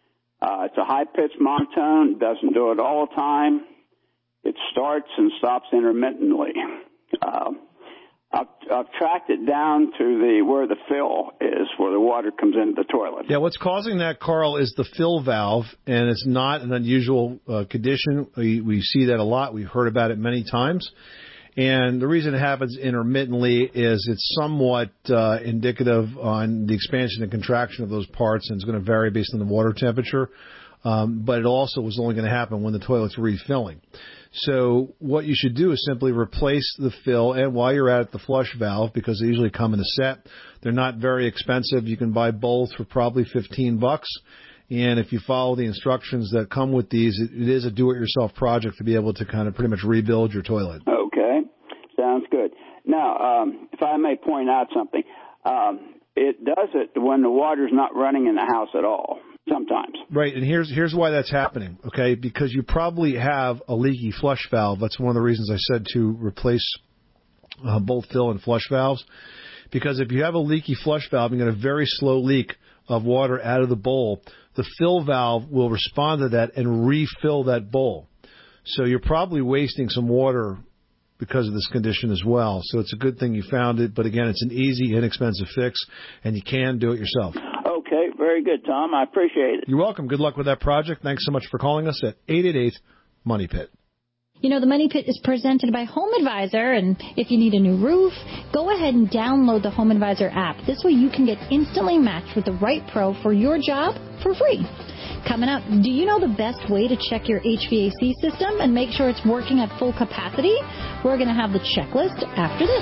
Uh, it's a high-pitched monotone. It doesn't do it all the time. It starts and stops intermittently. Uh, I've, I've tracked it down to the where the fill is, where the water comes into the toilet. Yeah, what's causing that, Carl, is the fill valve, and it's not an unusual uh, condition. We, we see that a lot. We've heard about it many times. And the reason it happens intermittently is it's somewhat uh, indicative on the expansion and contraction of those parts, and it's going to vary based on the water temperature. Um, but it also was only going to happen when the toilet's refilling. So what you should do is simply replace the fill, and while you're at it, the flush valve, because they usually come in a set. They're not very expensive. You can buy both for probably fifteen bucks. And if you follow the instructions that come with these, it, it is a do-it-yourself project to be able to kind of pretty much rebuild your toilet. Okay, sounds good. Now, um, if I may point out something, um, it does it when the water's not running in the house at all. Sometimes. Right, and here's here's why that's happening, okay? Because you probably have a leaky flush valve. That's one of the reasons I said to replace uh, both fill and flush valves. Because if you have a leaky flush valve and you get a very slow leak of water out of the bowl, the fill valve will respond to that and refill that bowl. So you're probably wasting some water because of this condition as well. So it's a good thing you found it, but again, it's an easy, inexpensive fix, and you can do it yourself. Okay, very good, Tom. I appreciate it. You're welcome. Good luck with that project. Thanks so much for calling us at eight eight eight, MONEY PIT. You know, the Money Pit is presented by Home Advisor, and if you need a new roof, go ahead and download the Home Advisor app. This way you can get instantly matched with the right pro for your job for free. Coming up, do you know the best way to check your H V A C system and make sure it's working at full capacity? We're going to have the checklist after this.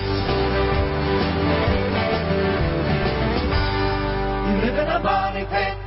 You live in a money pit.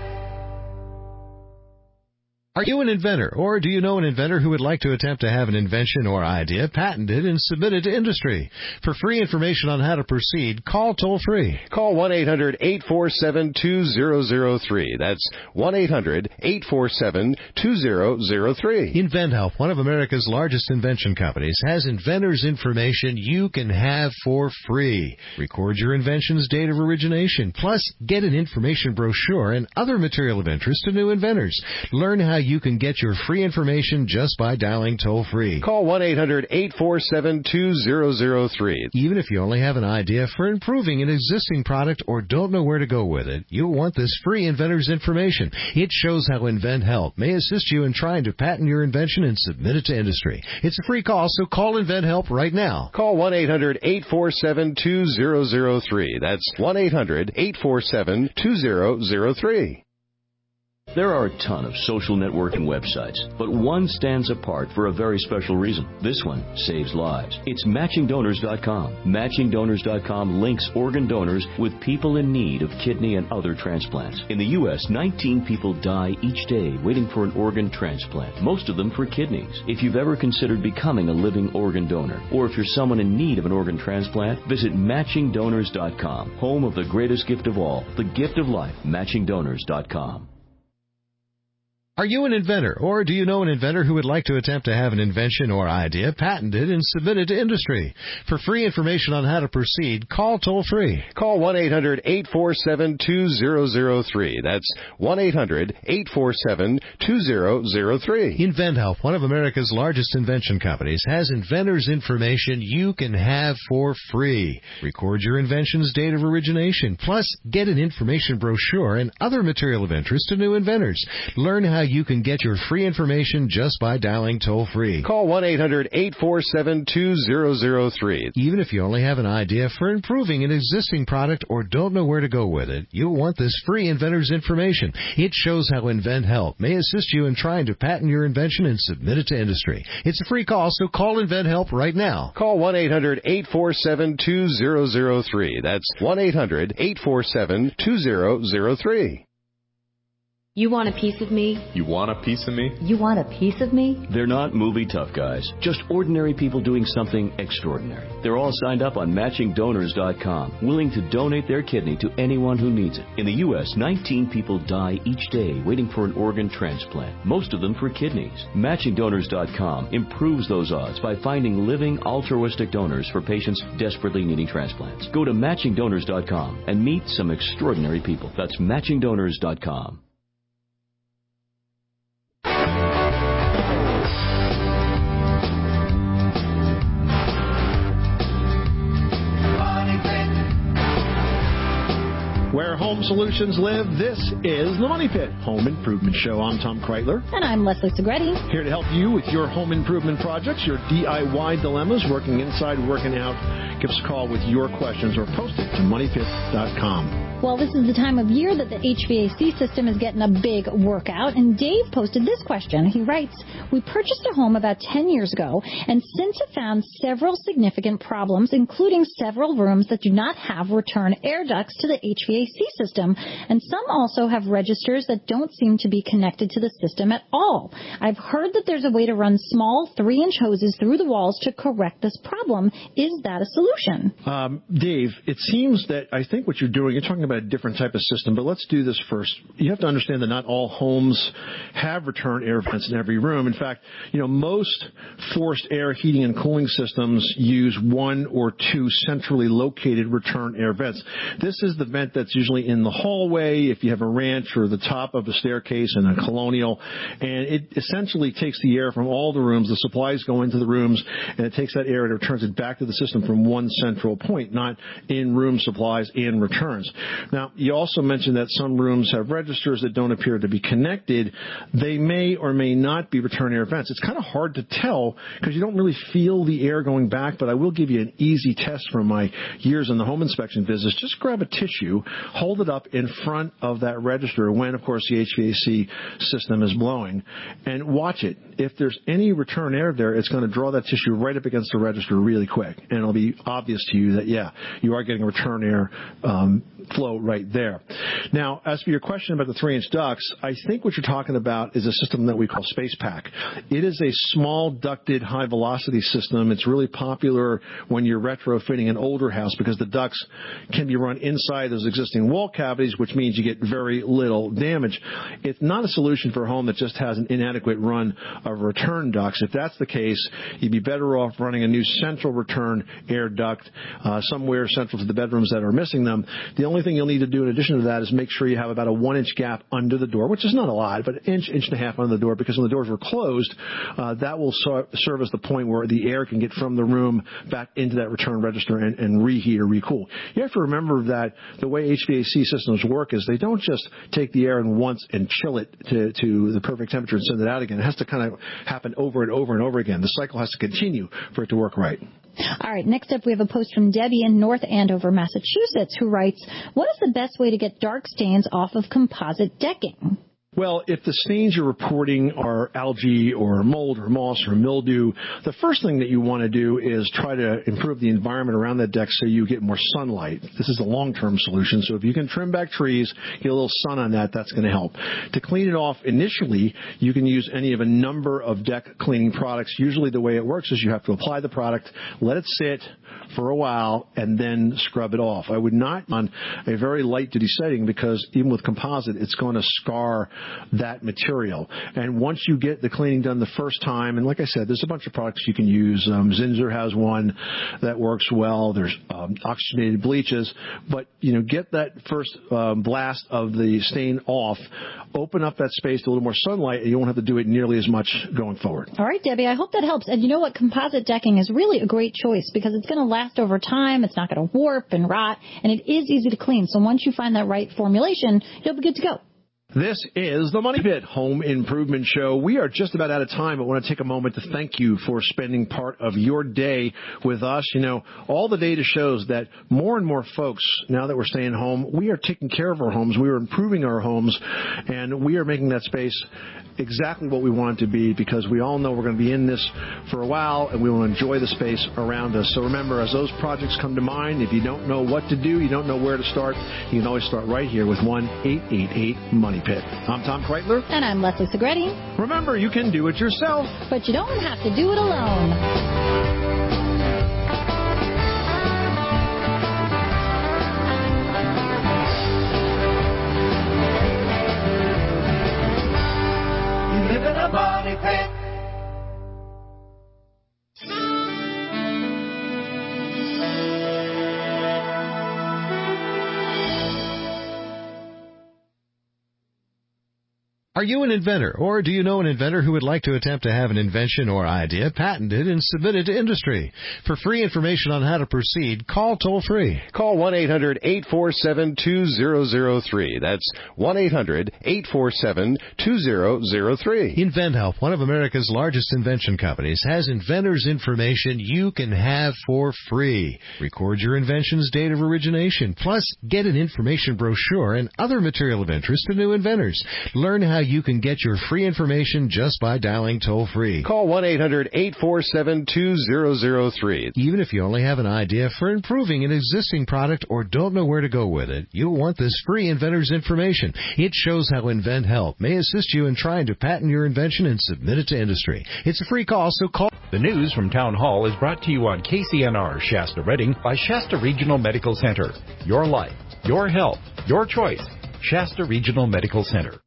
Are you an inventor, or do you know an inventor who would like to attempt to have an invention or idea patented and submitted to industry? For free information on how to proceed, call toll-free. Call one eight hundred eight four seven two zero zero three. That's one eight hundred eight four seven two zero zero three. InventHelp, one of America's largest invention companies, has inventors' information you can have for free. Record your invention's date of origination, plus get an information brochure and other material of interest to new inventors. Learn how you can get your free information just by dialing toll-free. Call one eight hundred eight four seven two zero zero three. Even if you only have an idea for improving an existing product or don't know where to go with it, you'll want this free inventor's information. It shows how InventHelp may assist you in trying to patent your invention and submit it to industry. It's a free call, so call InventHelp right now. Call one eight hundred eight four seven two zero zero three. That's one eight hundred eight four seven two zero zero three. There are a ton of social networking websites, but one stands apart for a very special reason. This one saves lives. It's Matching Donors dot com. Matching Donors dot com links organ donors with people in need of kidney and other transplants. In the U S, nineteen people die each day waiting for an organ transplant, most of them for kidneys. If you've ever considered becoming a living organ donor, or if you're someone in need of an organ transplant, visit Matching Donors dot com, home of the greatest gift of all, the gift of life, Matching Donors dot com. Are you an inventor, or do you know an inventor who would like to attempt to have an invention or idea patented and submitted to industry? For free information on how to proceed, call toll-free. Call one eight hundred eight four seven two zero zero three. That's one eight hundred eight four seven two zero zero three. InventHelp, one of America's largest invention companies, has inventors' information you can have for free. Record your invention's date of origination, plus get an information brochure and other material of interest to new inventors. Learn how you can get your free information just by dialing toll-free. Call one eight hundred eight four seven two zero zero three. Even if you only have an idea for improving an existing product or don't know where to go with it, you'll want this free inventor's information. It shows how InventHelp may assist you in trying to patent your invention and submit it to industry. It's a free call, so call InventHelp right now. Call one eight hundred eight four seven two zero zero three. That's one eight hundred eight four seven two zero zero three. You want a piece of me? You want a piece of me? You want a piece of me? They're not movie tough guys, just ordinary people doing something extraordinary. They're all signed up on Matching Donors dot com, willing to donate their kidney to anyone who needs it. In the U S, nineteen people die each day waiting for an organ transplant, most of them for kidneys. Matching Donors dot com improves those odds by finding living altruistic donors for patients desperately needing transplants. Go to Matching Donors dot com and meet some extraordinary people. That's Matching Donors dot com. Where home solutions live, this is the Money Pit Home Improvement Show. I'm Tom Kreitler. And I'm Leslie Segretti. Here to help you with your home improvement projects, your D I Y dilemmas, working inside, working out. Give us a call with your questions or post it to money pit dot com. Well, this is the time of year that the H V A C system is getting a big workout, and Dave posted this question. He writes, we purchased a home about ten years ago and since have found several significant problems, including several rooms that do not have return air ducts to the H V A C system, and some also have registers that don't seem to be connected to the system at all. I've heard that there's a way to run small three-inch hoses through the walls to correct this problem. Is that a solution? Um, Dave, it seems that I think what you're doing, you're talking about a different type of system, but let's do this first. You have to understand that not all homes have return air vents in every room. In fact, you know, most forced air heating and cooling systems use one or two centrally located return air vents. This is the vent that's usually in the hallway if you have a ranch, or the top of a staircase in a colonial, and it essentially takes the air from all the rooms. The supplies go into the rooms, and it takes that air and returns it back to the system from one central point, not in-room supplies and returns. Now, you also mentioned that some rooms have registers that don't appear to be connected. They may or may not be return air vents. It's kind of hard to tell because you don't really feel the air going back, but I will give you an easy test from my years in the home inspection business. Just grab a tissue, hold it up in front of that register when, of course, the H V A C system is blowing, and watch it. If there's any return air there, it's going to draw that tissue right up against the register really quick, and it'll be obvious to you that, yeah, you are getting a return air um, flow right there. Now, as for your question about the three-inch ducts, I think what you're talking about is a system that we call Space Pack. It is a small ducted high-velocity system. It's really popular when you're retrofitting an older house because the ducts can be run inside those existing wall cavities, which means you get very little damage. It's not a solution for a home that just has an inadequate run of return ducts. If that's the case, you'd be better off running a new central return air duct uh, somewhere central to the bedrooms that are missing them. The only thing you'll need to do in addition to that is make sure you have about a one-inch gap under the door, which is not a lot, but an inch, inch and a half under the door, because when the doors were closed, uh, that will so- serve as the point where the air can get from the room back into that return register and, and reheat or recool. You have to remember that the way H V A C systems work is they don't just take the air in once and chill it to, to the perfect temperature and send it out again. It has to kind of happen over and over and over again. The cycle has to continue for it to work right. All right, next up we have a post from Debbie in North Andover, Massachusetts, who writes, what is the best way to get dark stains off of composite decking? Well, if the stains you're reporting are algae or mold or moss or mildew, the first thing that you want to do is try to improve the environment around that deck so you get more sunlight. This is a long-term solution, so if you can trim back trees, get a little sun on that, that's going to help. To clean it off initially, you can use any of a number of deck cleaning products. Usually the way it works is you have to apply the product, let it sit for a while, and then scrub it off. I would not on a very light-duty setting because even with composite, it's going to scar that material. And once you get the cleaning done the first time, and like I said, there's a bunch of products you can use. Um, Zinsser has one that works well. There's um, oxygenated bleaches. But, you know, get that first um, blast of the stain off, open up that space to a little more sunlight, and you won't have to do it nearly as much going forward. All right, Debbie, I hope that helps. And you know what? Composite decking is really a great choice because it's going to last over time. It's not going to warp and rot, and it is easy to clean. So once you find that right formulation, you'll be good to go. This is the Money Pit Home Improvement Show. We are just about out of time, but I want to take a moment to thank you for spending part of your day with us. You know, all the data shows that more and more folks, now that we're staying home, we are taking care of our homes, we are improving our homes, and we are making that space exactly what we want it to be because we all know we're going to be in this for a while and we will enjoy the space around us. So remember, as those projects come to mind, if you don't know what to do, you don't know where to start, you can always start right here with one eight eight eight money pit. I'm Tom Kreitler. And I'm Leslie Segretti. Remember, you can do it yourself, but you don't have to do it alone. Live in a money pit. Are you an inventor, or do you know an inventor who would like to attempt to have an invention or idea patented and submitted to industry? For free information on how to proceed, call toll-free. Call one eight hundred eight four seven two zero zero three. That's one eight hundred eight four seven two zero zero three. InventHelp, one of America's largest invention companies, has inventors' information you can have for free. Record your invention's date of origination, plus get an information brochure and other material of interest to new inventors. Learn how you can get your free information just by dialing toll-free. Call one eight hundred eight four seven two zero zero three. Even if you only have an idea for improving an existing product or don't know where to go with it, you'll want this free inventor's information. It shows how InventHelp may assist you in trying to patent your invention and submit it to industry. It's a free call, so call. The news from Town Hall is brought to you on K C N R Shasta Redding by Shasta Regional Medical Center. Your life, your health, your choice. Shasta Regional Medical Center.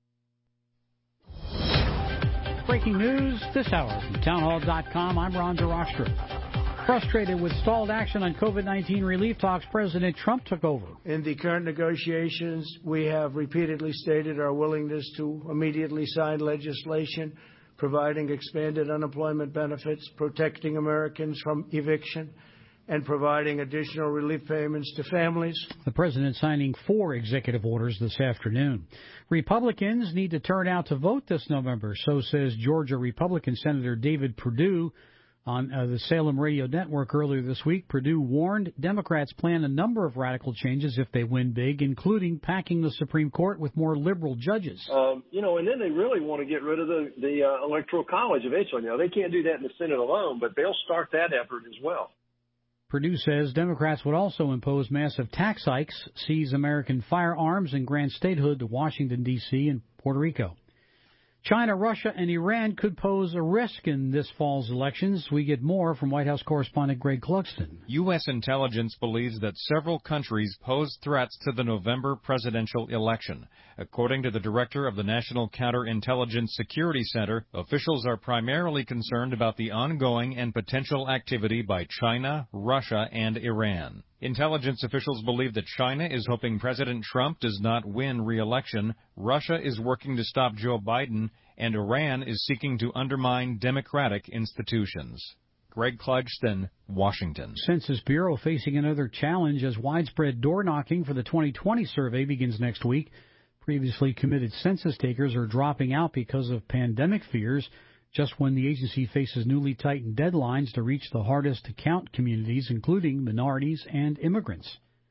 Breaking news this hour from town hall dot com. I'm Ron DeRockstra. Frustrated with stalled action on COVID nineteen relief talks, President Trump took over. In the current negotiations, we have repeatedly stated our willingness to immediately sign legislation providing expanded unemployment benefits, protecting Americans from eviction, and providing additional relief payments to families. The president signing four executive orders this afternoon. Republicans need to turn out to vote this November, so says Georgia Republican Senator David Perdue. On uh, the Salem Radio Network earlier this week, Perdue warned Democrats plan a number of radical changes if they win big, including packing the Supreme Court with more liberal judges. Um, you know, and then they really want to get rid of the, the uh, Electoral College eventually. Now, they can't do that in the Senate alone, but they'll start that effort as well. Perdue says Democrats would also impose massive tax hikes, seize American firearms, and grant statehood to Washington, D C and Puerto Rico. China, Russia, and Iran could pose a risk in this fall's elections. We get more from White House correspondent Greg Clugston. U S intelligence believes that several countries pose threats to the November presidential election. According to the director of the National Counterintelligence Security Center, officials are primarily concerned about the ongoing and potential activity by China, Russia, and Iran. Intelligence officials believe that China is hoping President Trump does not win re-election, Russia is working to stop Joe Biden, and Iran is seeking to undermine democratic institutions. Greg Clugston, Washington. Census Bureau facing another challenge as widespread door-knocking for the twenty twenty survey begins next week. Previously committed census takers are dropping out because of pandemic fears, just when the agency faces newly tightened deadlines to reach the hardest-to-count communities, including minorities and immigrants.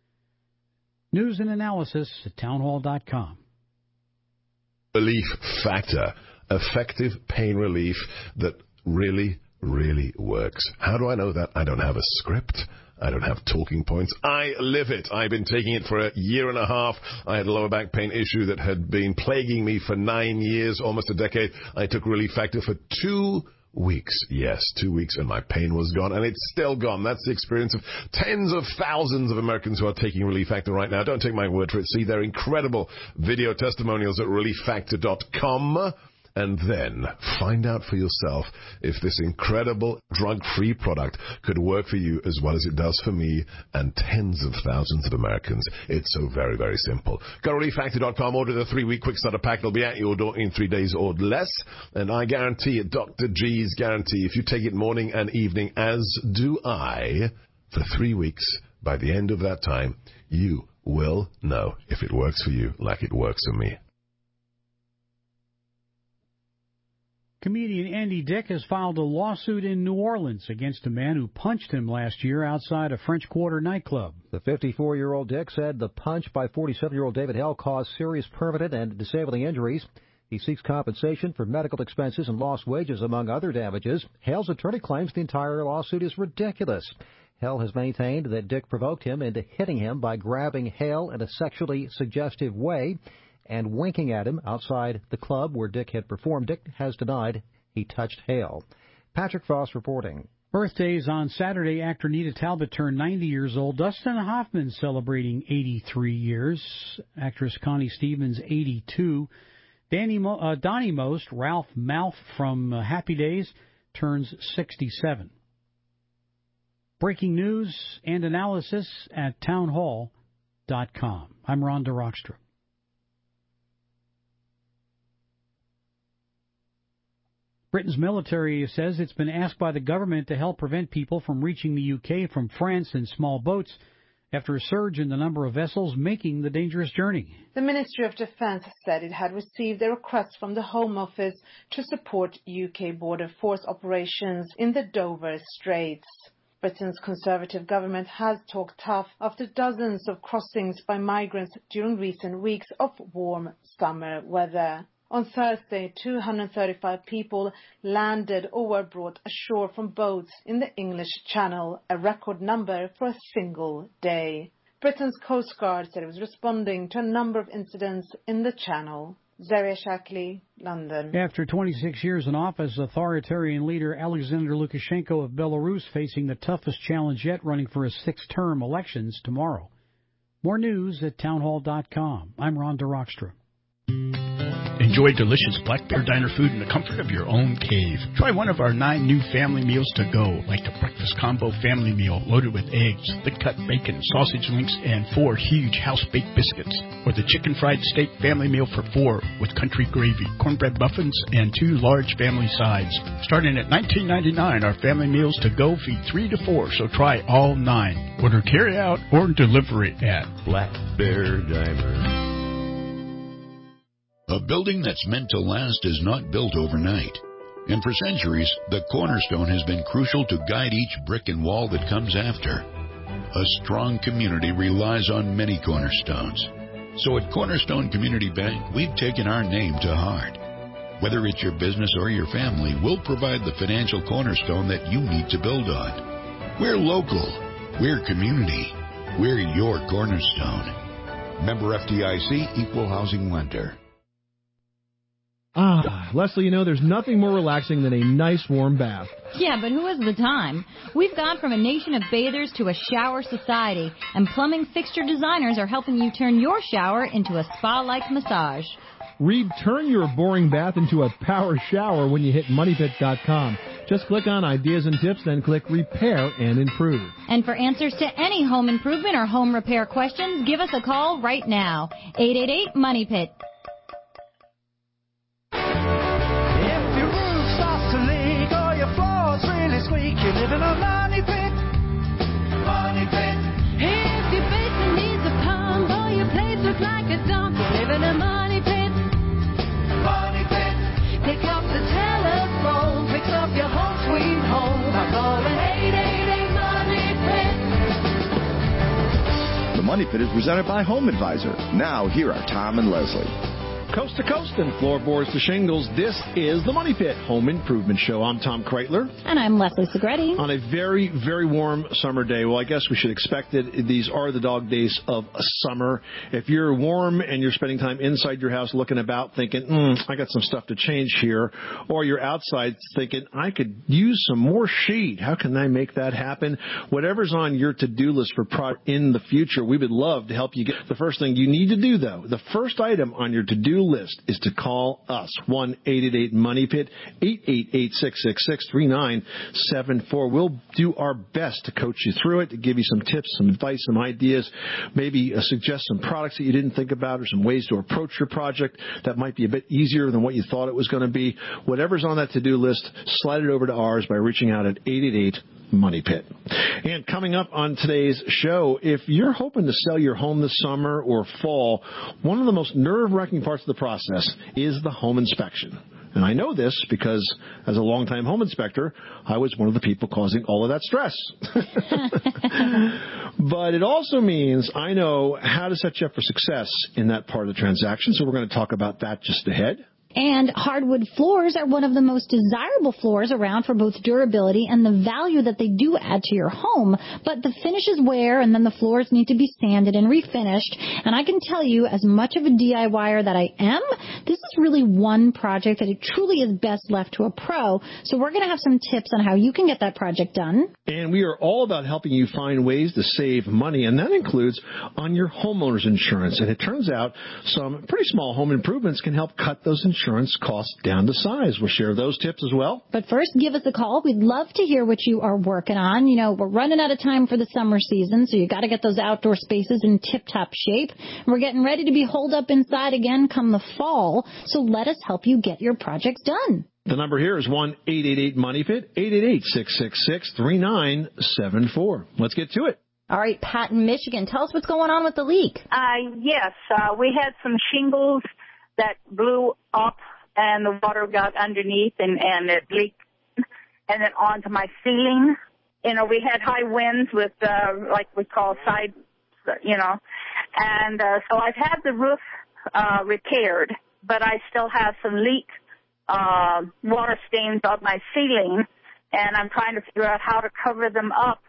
News and analysis at town hall dot com. Relief Factor, effective pain relief that really, really works. How do I know that? I don't have a script. I don't have talking points. I live it. I've been taking it for a year and a half. I had a lower back pain issue that had been plaguing me for nine years, almost a decade. I took Relief Factor for two weeks. Yes, two weeks, and my pain was gone, and it's still gone. That's the experience of tens of thousands of Americans who are taking Relief Factor right now. Don't take my word for it. See their incredible video testimonials at relief factor dot com. And then find out for yourself if this incredible drug-free product could work for you as well as it does for me and tens of thousands of Americans. It's so very, very simple. Go to relief factor dot com, order the three-week quick starter pack. They'll be at your door in three days or less. And I guarantee it, Doctor G's guarantee, if you take it morning and evening, as do I, for three weeks, by the end of that time, you will know if it works for you like it works for me. Comedian Andy Dick has filed a lawsuit in New Orleans against a man who punched him last year outside a French Quarter nightclub. The fifty-four-year-old Dick said the punch by forty-seven-year-old David Hale caused serious permanent and disabling injuries. He seeks compensation for medical expenses and lost wages, among other damages. Hale's attorney claims the entire lawsuit is ridiculous. Hale has maintained that Dick provoked him into hitting him by grabbing Hale in a sexually suggestive way and winking at him outside the club where Dick had performed. Dick has denied he touched Hale. Patrick Voss reporting. Birthdays on Saturday. Actor Nita Talbot turned ninety years old. Dustin Hoffman celebrating eighty-three years. Actress Connie Stevens, eighty-two. Danny Mo- uh, Donnie Most, Ralph Malph from uh, Happy Days, turns sixty-seven. Breaking news and analysis at town hall dot com. I'm Ron DeRockstra. Britain's military says it's been asked by the government to help prevent people from reaching the U K from France in small boats after a surge in the number of vessels making the dangerous journey. The Ministry of Defence said it had received a request from the Home Office to support U K border force operations in the Dover Straits. Britain's Conservative government has talked tough after dozens of crossings by migrants during recent weeks of warm summer weather. On Thursday, two hundred thirty-five people landed or were brought ashore from boats in the English Channel, a record number for a single day. Britain's Coast Guard said it was responding to a number of incidents in the Channel. Zaria Shackley, London. After twenty-six years in office, authoritarian leader Alexander Lukashenko of Belarus facing the toughest challenge yet, running for his sixth term elections tomorrow. More news at townhall dot com. I'm Ron DeRockstra. Enjoy delicious Black Bear Diner food in the comfort of your own cave. Try one of our nine new family meals to go, like the Breakfast Combo Family Meal loaded with eggs, thick-cut bacon, sausage links, and four huge house-baked biscuits. Or the Chicken Fried Steak Family Meal for four with country gravy, cornbread muffins, and two large family sides. Starting at nineteen ninety-nine dollars, our family meals to go feed three to four, so try all nine. Order carry-out or delivery at Black Bear Diner. A building that's meant to last is not built overnight. And for centuries, the cornerstone has been crucial to guide each brick and wall that comes after. A strong community relies on many cornerstones. So at Cornerstone Community Bank, we've taken our name to heart. Whether it's your business or your family, we'll provide the financial cornerstone that you need to build on. We're local. We're community. We're your cornerstone. Member F D I C, Equal Housing Lender. Ah, Leslie, you know, there's nothing more relaxing than a nice warm bath. Yeah, but who has the time? We've gone from a nation of bathers to a shower society, and plumbing fixture designers are helping you turn your shower into a spa-like massage. Read Turn Your Boring Bath into a Power Shower when you hit money pit dot com. Just click on Ideas and Tips, then click Repair and Improve. And for answers to any home improvement or home repair questions, give us a call right now. eight eight eight, money pit. Squeak, you live in a money pit, money pit. If your basement needs a pump or your place looks like a dump, you live in a money pit, money pit. Pick up the telephone, fix up your home sweet home by calling eight eight eight, money pit. The Money Pit is presented by Home Advisor. Now, here are Tom and Leslie. Coast to coast and floorboards to shingles, this is the Money Pit Home Improvement Show. I'm Tom Kreitler. And I'm Leslie Segretti. On a very, very warm summer day, well, I guess we should expect it. These are the dog days of summer. If you're warm and you're spending time inside your house looking about thinking, mm, I got some stuff to change here, or you're outside thinking, I could use some more shade. How can I make that happen? Whatever's on your to-do list for pro- in the future, we would love to help you get. The first thing you need to do, though, the first item on your to-do list is to call us, one eight eight eight, money pit, eight eight eight, six six six, three nine seven four. We'll do our best to coach you through it, to give you some tips, some advice, some ideas, maybe uh, suggest some products that you didn't think about or some ways to approach your project that might be a bit easier than what you thought it was going to be. Whatever's on that to-do list, slide it over to ours by reaching out at eight eight eight, money pit. And coming up on today's show, if you're hoping to sell your home this summer or fall, one of the most nerve-wracking parts of the process is the home inspection. And I know this because as a longtime home inspector, I was one of the people causing all of that stress. But it also means I know how to set you up for success in that part of the transaction. So we're going to talk about that just ahead. And hardwood floors are one of the most desirable floors around for both durability and the value that they do add to your home. But the finishes wear, and then the floors need to be sanded and refinished. And I can tell you, as much of a DIYer that I am, this is really one project that it truly is best left to a pro. So we're going to have some tips on how you can get that project done. And we are all about helping you find ways to save money, and that includes on your homeowner's insurance. And it turns out some pretty small home improvements can help cut those insurance insurance costs down to size. We'll share those tips as well. But first, give us a call. We'd love to hear what you are working on. You know, we're running out of time for the summer season, so you got to get those outdoor spaces in tip-top shape. We're getting ready to be holed up inside again come the fall, so let us help you get your projects done. The number here is one eight eight eight money pit, eight eight eight, six six six, three nine seven four. Let's get to it. All right, Pat in Michigan, tell us what's going on with the leak. Uh, yes, uh, we had some shingles that blew up and the water got underneath and, and it leaked and then onto my ceiling. You know, we had high winds with, uh, like we call side, you know, and uh, so I've had the roof uh, repaired, but I still have some leak uh, water stains on my ceiling, and I'm trying to figure out how to cover them up,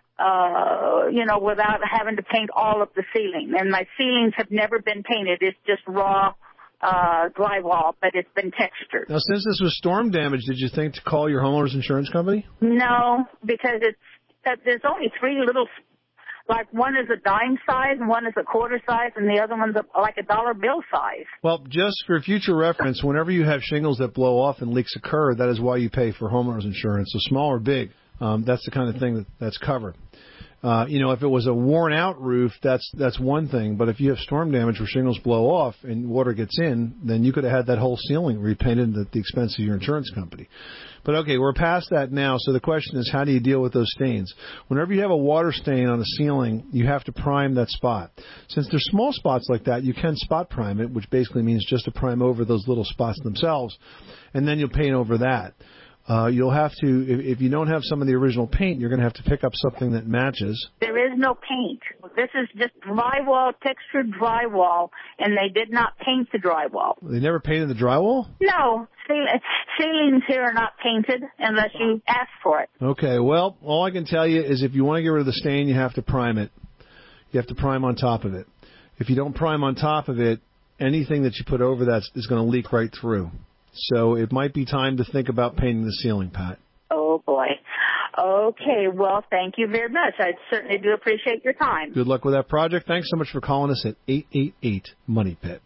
uh, you know, without having to paint all of the ceiling. And my ceilings have never been painted. It's just raw uh, drywall, but it's been textured. Now, since this was storm damage, did you think to call your homeowner's insurance company? No, because it's that there's only three little, like one is a dime size and one is a quarter size and the other one's a, like a dollar bill size. Well, just for future reference, whenever you have shingles that blow off and leaks occur, that is why you pay for homeowner's insurance. So small or big, um, that's the kind of thing that, that's covered. Uh, you know, if it was a worn-out roof, that's that's one thing. But if you have storm damage where shingles blow off and water gets in, then you could have had that whole ceiling repainted at the expense of your insurance company. But, okay, we're past that now. So the question is, how do you deal with those stains? Whenever you have a water stain on a ceiling, you have to prime that spot. Since there's small spots like that, you can spot prime it, which basically means just to prime over those little spots themselves, and then you'll paint over that. Uh, you'll have to, if, if you don't have some of the original paint, you're going to have to pick up something that matches. There is no paint. This is just drywall, textured drywall, and they did not paint the drywall. They never painted the drywall? No. Ceilings here are not painted unless you ask for it. Okay, well, all I can tell you is if you want to get rid of the stain, you have to prime it. You have to prime on top of it. If you don't prime on top of it, anything that you put over that is going to leak right through. So it might be time to think about painting the ceiling, Pat. Oh, boy. Okay, well, thank you very much. I certainly do appreciate your time. Good luck with that project. Thanks so much for calling us at eight eight eight money pit.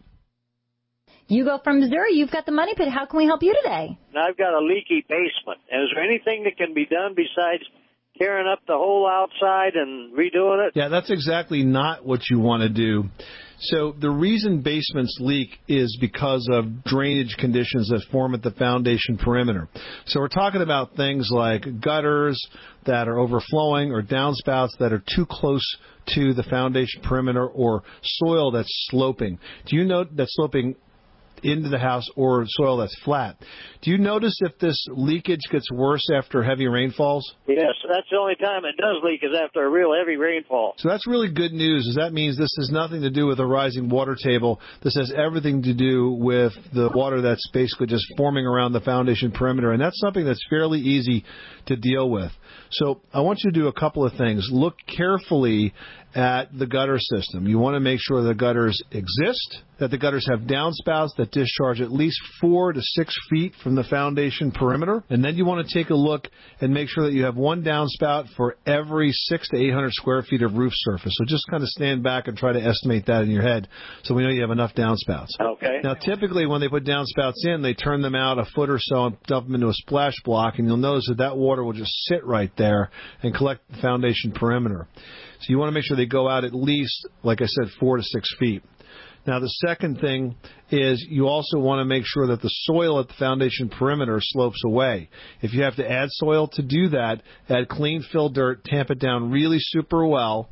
You go from Missouri. You've got the Money Pit. How can we help you today? I've got a leaky basement. And is there anything that can be done besides tearing up the whole outside and redoing it? Yeah, that's exactly not what you want to do. So the reason basements leak is because of drainage conditions that form at the foundation perimeter. So we're talking about things like gutters that are overflowing or downspouts that are too close to the foundation perimeter or soil that's sloping. Do you note that sloping into the house or soil that's flat? Do you notice if this leakage gets worse after heavy rainfalls? Yes, that's the only time it does leak is after a real heavy rainfall. So that's really good news, is that means this has nothing to do with a rising water table. This has everything to do with the water that's basically just forming around the foundation perimeter, and that's something that's fairly easy to deal with. So I want you to do a couple of things. Look carefully at the gutter system. You want to make sure the gutters exist, that the gutters have downspouts that discharge at least four to six feet from the foundation perimeter. And then you want to take a look and make sure that you have one downspout for every six to eight hundred square feet of roof surface. So just kind of stand back and try to estimate that in your head so we know you have enough downspouts. Okay. Now, typically when they put downspouts in, they turn them out a foot or so and dump them into a splash block, and you'll notice that that water will just sit right there and collect the foundation perimeter. So you want to make sure they go out at least, like I said, four to six feet. Now, the second thing is you also want to make sure that the soil at the foundation perimeter slopes away. If you have to add soil to do that, add clean fill dirt, tamp it down really super well,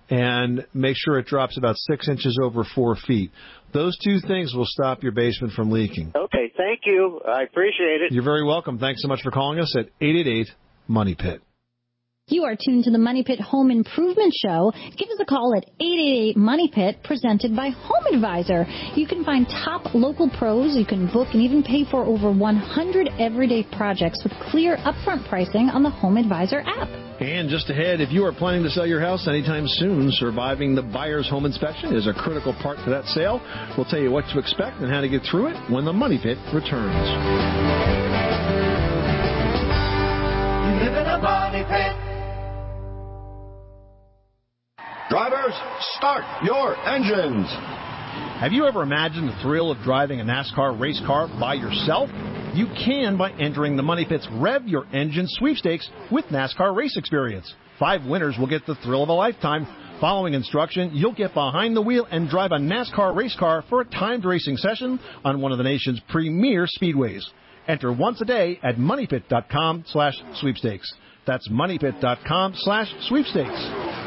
and make sure it drops about six inches over four feet. Those two things will stop your basement from leaking. Okay, thank you. I appreciate it. You're very welcome. Thanks so much for calling us at eight eight eight money pit. You are tuned to the Money Pit Home Improvement Show. Give us a call at eight eight eight money pit, presented by Home Advisor. You can find top local pros. You can book and even pay for over one hundred everyday projects with clear upfront pricing on the Home Advisor app. And just ahead, if you are planning to sell your house anytime soon, surviving the buyer's home inspection is a critical part to that sale. We'll tell you what to expect and how to get through it when the Money Pit returns. You live in a money pit. Drivers, start your engines. Have you ever imagined the thrill of driving a NASCAR race car by yourself? You can by entering the Money Pit's Rev Your Engine sweepstakes with NASCAR Race Experience. Five winners will get the thrill of a lifetime. Following instruction, you'll get behind the wheel and drive a NASCAR race car for a timed racing session on one of the nation's premier speedways. Enter once a day at moneypit.com slash sweepstakes. That's moneypit.com slash sweepstakes.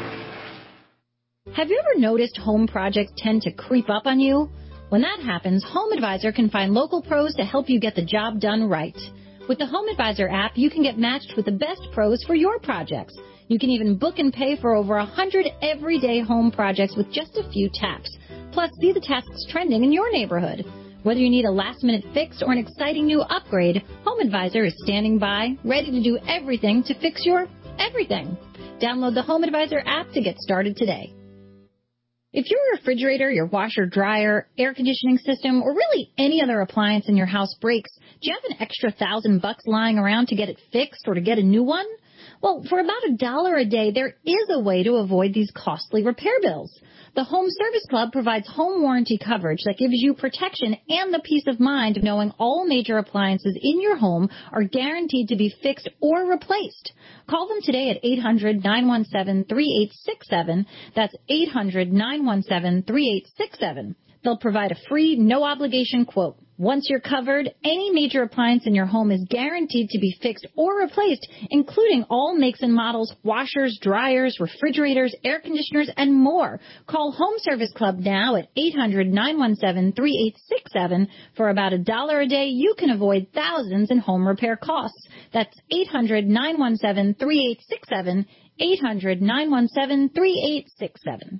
Have you ever noticed home projects tend to creep up on you? When that happens, Home Advisor can find local pros to help you get the job done right. With the Home Advisor app, you can get matched with the best pros for your projects. You can even book and pay for over one hundred everyday home projects with just a few taps. Plus, see the tasks trending in your neighborhood. Whether you need a last-minute fix or an exciting new upgrade, Home Advisor is standing by, ready to do everything to fix your everything. Download the Home Advisor app to get started today. If your refrigerator, your washer, dryer, air conditioning system, or really any other appliance in your house breaks, do you have an extra thousand bucks lying around to get it fixed or to get a new one? Well, for about a dollar a day, there is a way to avoid these costly repair bills. The Home Service Club provides home warranty coverage that gives you protection and the peace of mind of knowing all major appliances in your home are guaranteed to be fixed or replaced. Call them today at eight hundred, nine one seven, three eight six seven. That's eight hundred, nine one seven, three eight six seven. They'll provide a free, no-obligation quote. Once you're covered, any major appliance in your home is guaranteed to be fixed or replaced, including all makes and models, washers, dryers, refrigerators, air conditioners, and more. Call Home Service Club now at eight hundred, nine one seven, three eight six seven. For about a dollar a day, you can avoid thousands in home repair costs. That's eight hundred, nine one seven, three eight six seven, eight hundred, nine one seven, three eight six seven.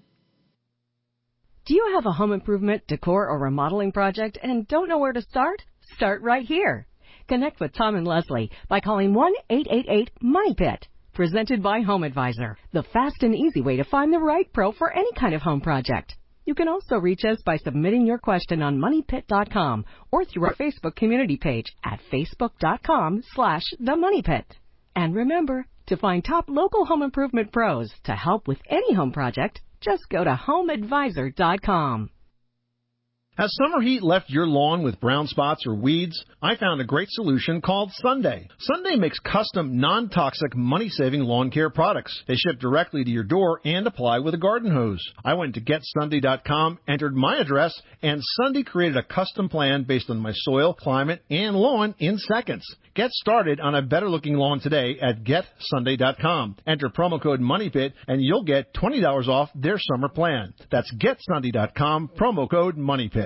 Do you have a home improvement, decor, or remodeling project and don't know where to start? Start right here. Connect with Tom and Leslie by calling one eight eight eight, money pit. Presented by Home Advisor, the fast and easy way to find the right pro for any kind of home project. You can also reach us by submitting your question on money pit dot com or through our Facebook community page at facebook.com slash the money pit. And remember, to find top local home improvement pros to help with any home project, just go to home advisor dot com. Has summer heat left your lawn with brown spots or weeds? I found a great solution called Sunday. Sunday makes custom, non-toxic, money-saving lawn care products. They ship directly to your door and apply with a garden hose. I went to get sunday dot com, entered my address, and Sunday created a custom plan based on my soil, climate, and lawn in seconds. Get started on a better-looking lawn today at get sunday dot com. Enter promo code MONEYPIT, and you'll get twenty dollars off their summer plan. That's get sunday dot com, promo code MONEYPIT.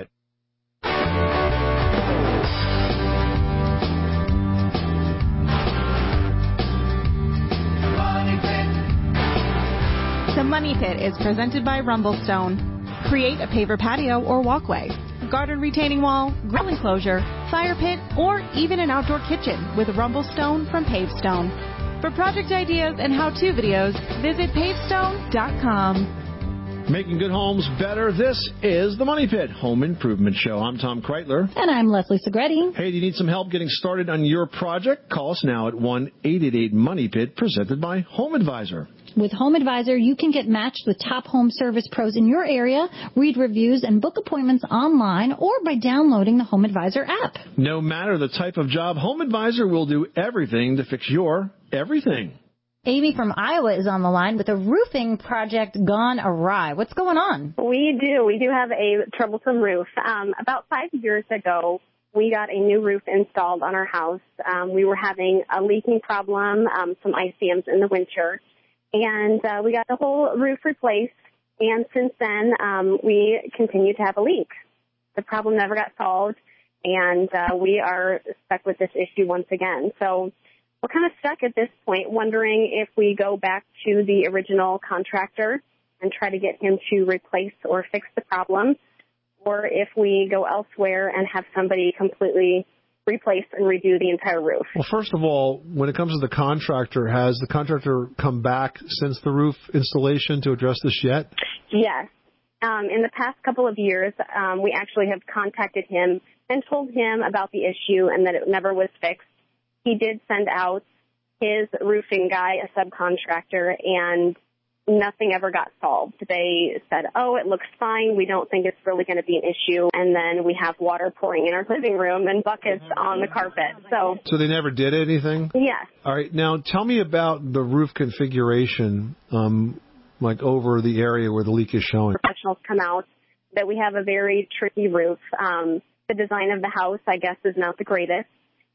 The Money Pit is presented by Rumblestone. Create a paver patio or walkway, garden retaining wall, grill enclosure, fire pit, or even an outdoor kitchen with Rumblestone from Pavestone. For project ideas and how-to videos, visit pavestone dot com. Making good homes better. This is the Money Pit Home Improvement Show. I'm Tom Kreitler. And I'm Leslie Segretti. Hey, do you need some help getting started on your project? Call us now at one eight eight eight, money pit, presented by Home Advisor. With Home Advisor, you can get matched with top home service pros in your area, read reviews, and book appointments online or by downloading the Home Advisor app. No matter the type of job, Home Advisor will do everything to fix your everything. Amy from Iowa is on the line with a roofing project gone awry. What's going on? We do. We do have a troublesome roof. Um, about five years ago, we got a new roof installed on our house. Um, we were having a leaking problem, um, some ice dams in the winter, and uh, we got the whole roof replaced. And since then, um, we continue to have a leak. The problem never got solved, and uh, we are stuck with this issue once again. So we're kind of stuck at this point, wondering if we go back to the original contractor and try to get him to replace or fix the problem, or if we go elsewhere and have somebody completely replace and redo the entire roof. Well, first of all, when it comes to the contractor, has the contractor come back since the roof installation to address this yet? Yes. Um, in the past couple of years, um, we actually have contacted him and told him about the issue and that it never was fixed. He did send out his roofing guy, a subcontractor, and nothing ever got solved. They said, oh, it looks fine. We don't think it's really going to be an issue. And then we have water pouring in our living room and buckets on the carpet. So, so they never did anything? Yes. All right. Now, tell me about the roof configuration, um, like over the area where the leak is showing. Professionals come out that we have a very tricky roof. Um, the design of the house, I guess, is not the greatest.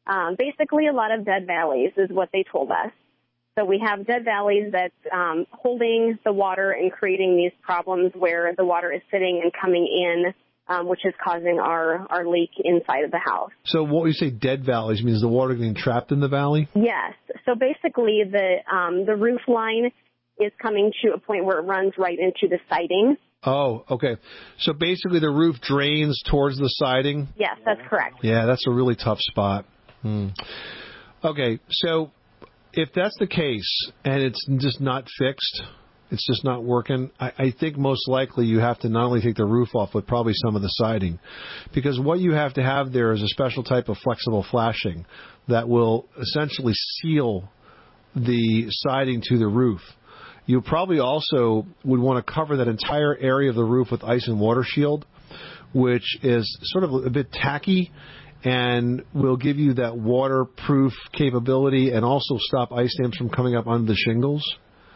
Um, basically, a lot of dead valleys is what they told us. So we have dead valleys that's um, holding the water and creating these problems where the water is sitting and coming in, um, which is causing our, our leak inside of the house. So what you say dead valleys means the water getting trapped in the valley? Yes. So basically, the um, the roof line is coming to a point where it runs right into the siding. Oh, okay. So basically the roof drains towards the siding? Yes, that's correct. Yeah, that's a really tough spot. Hmm. Okay, so if that's the case and it's just not fixed, it's just not working, I, I think most likely you have to not only take the roof off, but probably some of the siding. Because what you have to have there is a special type of flexible flashing that will essentially seal the siding to the roof. You probably also would want to cover that entire area of the roof with ice and water shield, which is sort of a bit tacky and will give you that waterproof capability and also stop ice dams from coming up onto the shingles.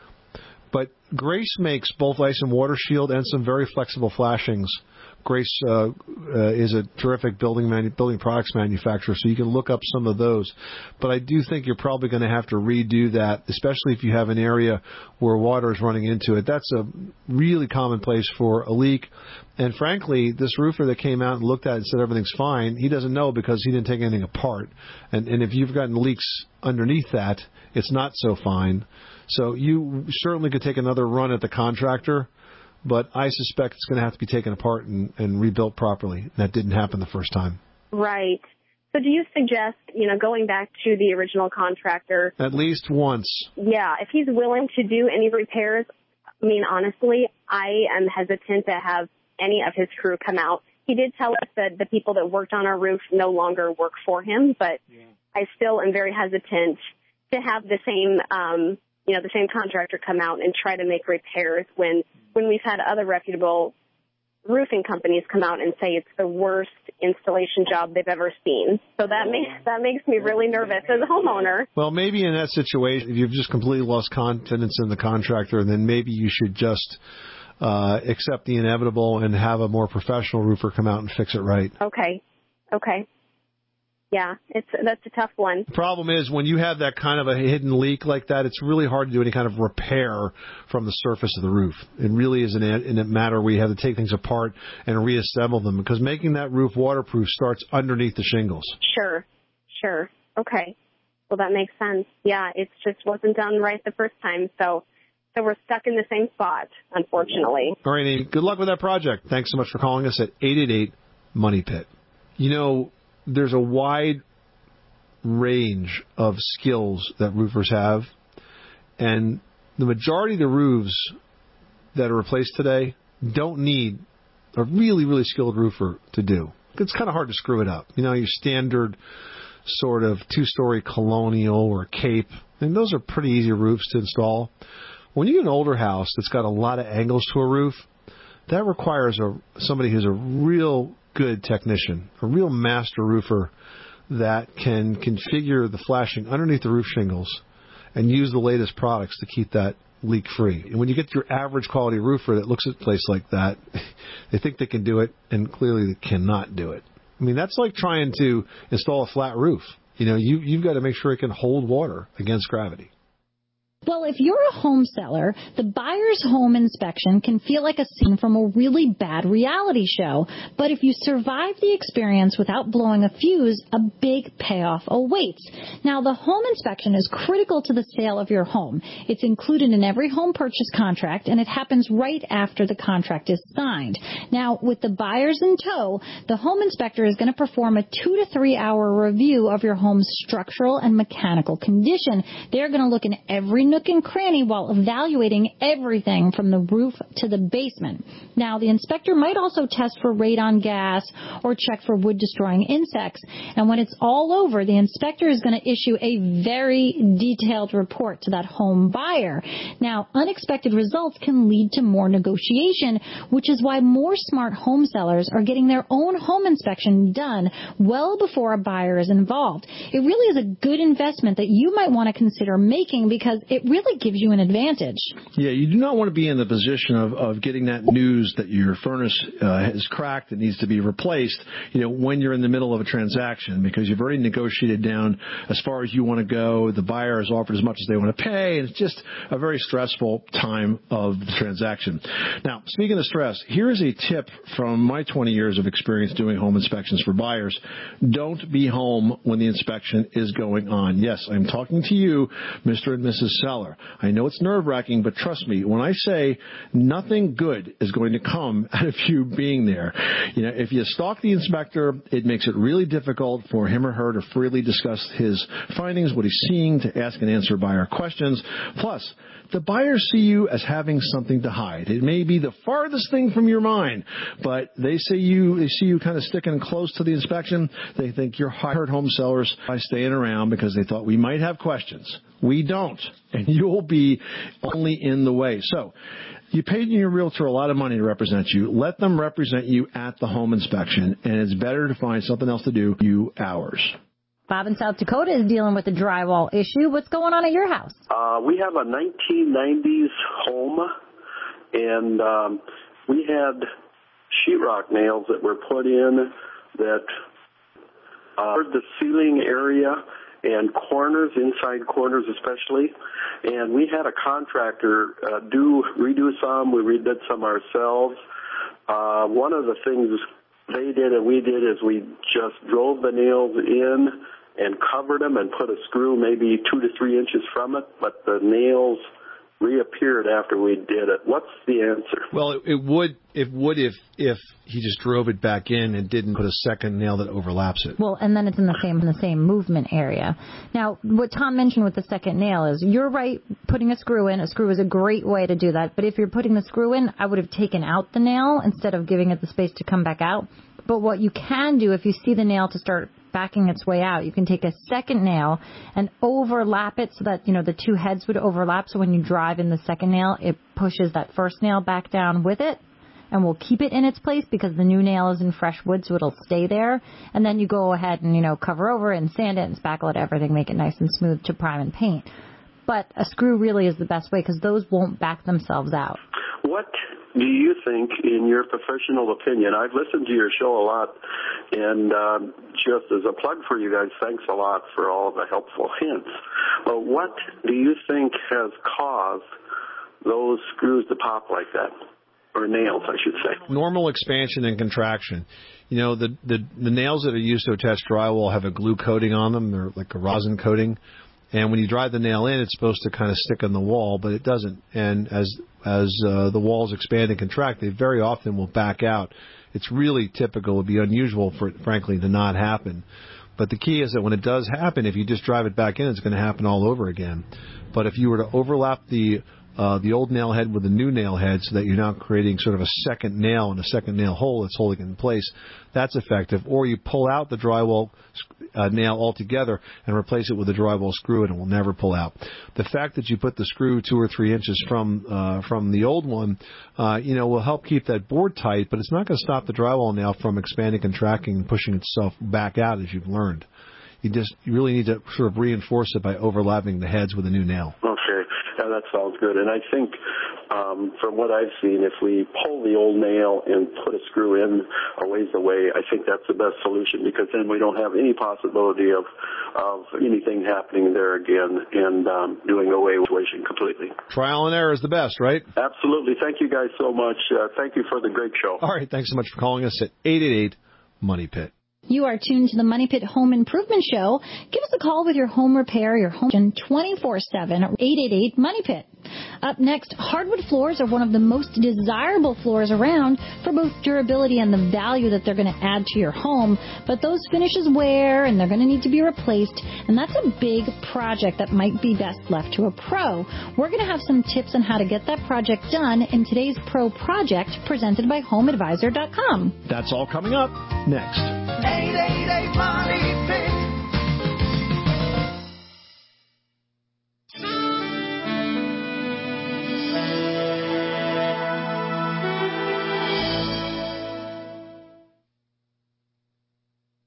But Grace makes both ice and water shield and some very flexible flashings. Grace uh, uh, is a terrific building manu- building products manufacturer, so you can look up some of those. But I do think you're probably going to have to redo that, especially if you have an area where water is running into it. That's a really common place for a leak. And frankly, this roofer that came out and looked at it and said everything's fine, he doesn't know because he didn't take anything apart. And, and if you've gotten leaks underneath that, it's not so fine. So you certainly could take another run at the contractor, but I suspect it's going to have to be taken apart and, and rebuilt properly. And that didn't happen the first time. Right. So do you suggest, you know, going back to the original contractor? At least once. Yeah. If he's willing to do any repairs, I mean, honestly, I am hesitant to have any of his crew come out. He did tell us that the people that worked on our roof no longer work for him, but yeah. I still am very hesitant to have the same, um, you know, the same contractor come out and try to make repairs when, when we've had other reputable roofing companies come out and say it's the worst installation job they've ever seen. So that makes, that makes me really nervous as a homeowner. Well, maybe in that situation, if you've just completely lost confidence in the contractor, then maybe you should just uh, accept the inevitable and have a more professional roofer come out and fix it right. Okay. Okay. Yeah, it's that's a tough one. The problem is when you have that kind of a hidden leak like that, it's really hard to do any kind of repair from the surface of the roof. It really is in a, in a matter where you have to take things apart and reassemble them, because making that roof waterproof starts underneath the shingles. Sure, sure. Okay. Well, that makes sense. Yeah, it just wasn't done right the first time, so so we're stuck in the same spot, unfortunately. All right, Amy, good luck with that project. Thanks so much for calling us at eight eight eight, money pit. You know, there's a wide range of skills that roofers have, and the majority of the roofs that are replaced today don't need a really, really skilled roofer to do. It's kind of hard to screw it up. You know, your standard sort of two-story colonial or cape, and those are pretty easy roofs to install. When you get an older house that's got a lot of angles to a roof, that requires a somebody who's a real good technician, a real master roofer that can configure the flashing underneath the roof shingles and use the latest products to keep that leak free. And when you get your average quality roofer that looks at a place like that, they think they can do it, and clearly they cannot do it. I mean, that's like trying to install a flat roof. You know, you, you've got to make sure it can hold water against gravity. Well, if you're a home seller, the buyer's home inspection can feel like a scene from a really bad reality show. But if you survive the experience without blowing a fuse, a big payoff awaits. Now, the home inspection is critical to the sale of your home. It's included in every home purchase contract, and it happens right after the contract is signed. Now, with the buyers in tow, the home inspector is going to perform a two to three hour review of your home's structural and mechanical condition. They're going to look in every nook and cranny while evaluating everything from the roof to the basement. Now, the inspector might also test for radon gas or check for wood-destroying insects. And when it's all over, the inspector is going to issue a very detailed report to that home buyer. Now, unexpected results can lead to more negotiation, which is why more smart home sellers are getting their own home inspection done well before a buyer is involved. It really is a good investment that you might want to consider making, because it really gives you an advantage. Yeah, you do not want to be in the position of, of getting that news that your furnace uh, has cracked and needs to be replaced, you know, when you're in the middle of a transaction, because you've already negotiated down as far as you want to go. The buyer has offered as much as they want to pay, and it's just a very stressful time of the transaction. Now, speaking of stress, here is a tip from my twenty years of experience doing home inspections for buyers. Don't be home when the inspection is going on. Yes, I'm talking to you, Mister and Missus Seller. I know it's nerve-wracking, but trust me, when I say nothing good is going to come out of you being there. You know, if you stalk the inspector, it makes it really difficult for him or her to freely discuss his findings, what he's seeing, to ask and answer buyer questions. Plus, the buyers see you as having something to hide. It may be the farthest thing from your mind, but they say you, they see you kind of sticking close to the inspection. They think you're hired home sellers by staying around because they thought we might have questions. We don't, and you'll be only in the way. So, you paid your realtor a lot of money to represent you. Let them represent you at the home inspection, and it's better to find something else to do you hours. Bob in South Dakota is dealing with the drywall issue. What's going on at your house? Uh, we have a nineteen nineties home, and um, we had sheetrock nails that were put in that uh, the ceiling area and corners, inside corners especially. And we had a contractor uh, do redo some. We redid some ourselves. Uh, one of the things they did and we did is we just drove the nails in and covered them and put a screw maybe two to three inches from it, but the nails reappeared after we did it. What's the answer? Well, it, it would it would if if he just drove it back in and didn't put a second nail that overlaps it. Well, and then it's in the same in the same movement area. Now, what Tom mentioned with the second nail is you're right. Putting a screw in, a screw is a great way to do that. But if you're putting the screw in, I would have taken out the nail instead of giving it the space to come back out. But what you can do if you see the nail to start backing its way out, you can take a second nail and overlap it so that, you know, the two heads would overlap. So when you drive in the second nail, it pushes that first nail back down with it and will keep it in its place because the new nail is in fresh wood, so it'll stay there. And then you go ahead and, you know, cover over it and sand it and spackle it, everything, make it nice and smooth to prime and paint. But a screw really is the best way because those won't back themselves out. What do you think, in your professional opinion? I've listened to your show a lot, and um, just as a plug for you guys, thanks a lot for all the helpful hints. But what do you think has caused those screws to pop like that? Or nails, I should say. Normal expansion and contraction. You know, the, the, the nails that are used to attach drywall have a glue coating on them. They're like a rosin coating. And when you drive the nail in, it's supposed to kind of stick on the wall, but it doesn't. And as as uh, the walls expand and contract, they very often will back out. It's really typical. It would be unusual for it, frankly, to not happen. But the key is that when it does happen, if you just drive it back in, it's going to happen all over again. But if you were to overlap the uh, the old nail head with the new nail head so that you're now creating sort of a second nail and a second nail hole that's holding it in place, that's effective. Or you pull out the drywall uh, nail altogether and replace it with a drywall screw, and it will never pull out. The fact that you put the screw two or three inches from uh, from the old one, uh, you know, will help keep that board tight, but it's not going to stop the drywall nail from expanding, contracting, and pushing itself back out, as you've learned. You just you really need to sort of reinforce it by overlapping the heads with a new nail. Okay, yeah, that sounds good. And I think um, from what I've seen, if we pull the old nail and put a screw in a ways away, I think that's the best solution, because then we don't have any possibility of of anything happening there again and um, doing away with the situation completely. Trial and error is the best, right? Absolutely. Thank you guys so much. Uh, thank you for the great show. All right, thanks so much for calling us at eight eight eight Money Pit. You are tuned to the Money Pit Home Improvement Show. Give us a call with your home repair, your home twenty-four seven, eight eight eight Money Pit. Up next, hardwood floors are one of the most desirable floors around for both durability and the value that they're going to add to your home. But those finishes wear and they're going to need to be replaced, and that's a big project that might be best left to a pro. We're going to have some tips on how to get that project done in today's Pro Project presented by home advisor dot com. That's all coming up next. eight eight eight Money Pit.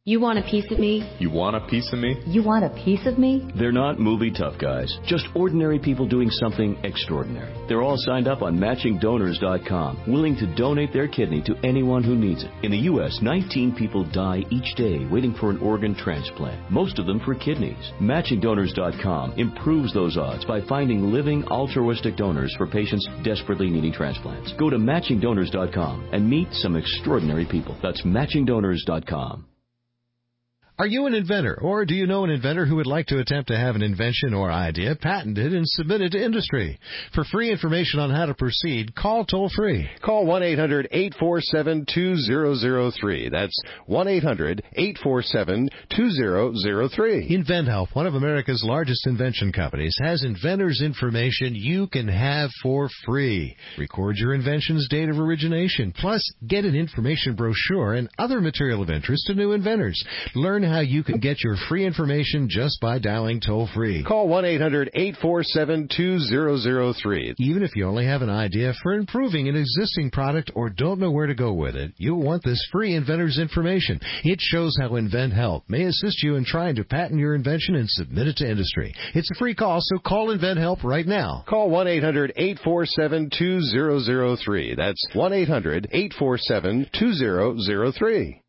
You want a piece of me? You want a piece of me? You want a piece of me? They're not movie tough guys, just ordinary people doing something extraordinary. They're all signed up on matching donors dot com, willing to donate their kidney to anyone who needs it. In the U S, nineteen people die each day waiting for an organ transplant, most of them for kidneys. matching donors dot com improves those odds by finding living altruistic donors for patients desperately needing transplants. Go to matching donors dot com and meet some extraordinary people. That's matching donors dot com. Are you an inventor, or do you know an inventor who would like to attempt to have an invention or idea patented and submitted to industry? For free information on how to proceed, call toll-free. Call one eight hundred eight four seven two zero zero three. That's one eight hundred eight four seven two zero zero three. InventHelp, one of America's largest invention companies, has inventors' information you can have for free. Record your invention's date of origination, plus get an information brochure and other material of interest to new inventors. Learn how you can get your free information just by dialing toll-free. Call one eight hundred eight four seven two zero zero three. Even if you only have an idea for improving an existing product or don't know where to go with it, you'll want this free inventor's information. It shows how InventHelp may assist you in trying to patent your invention and submit it to industry. It's a free call, so call InventHelp right now. Call one eight hundred eight four seven two zero zero three. That's one eight hundred eight four seven two zero zero three.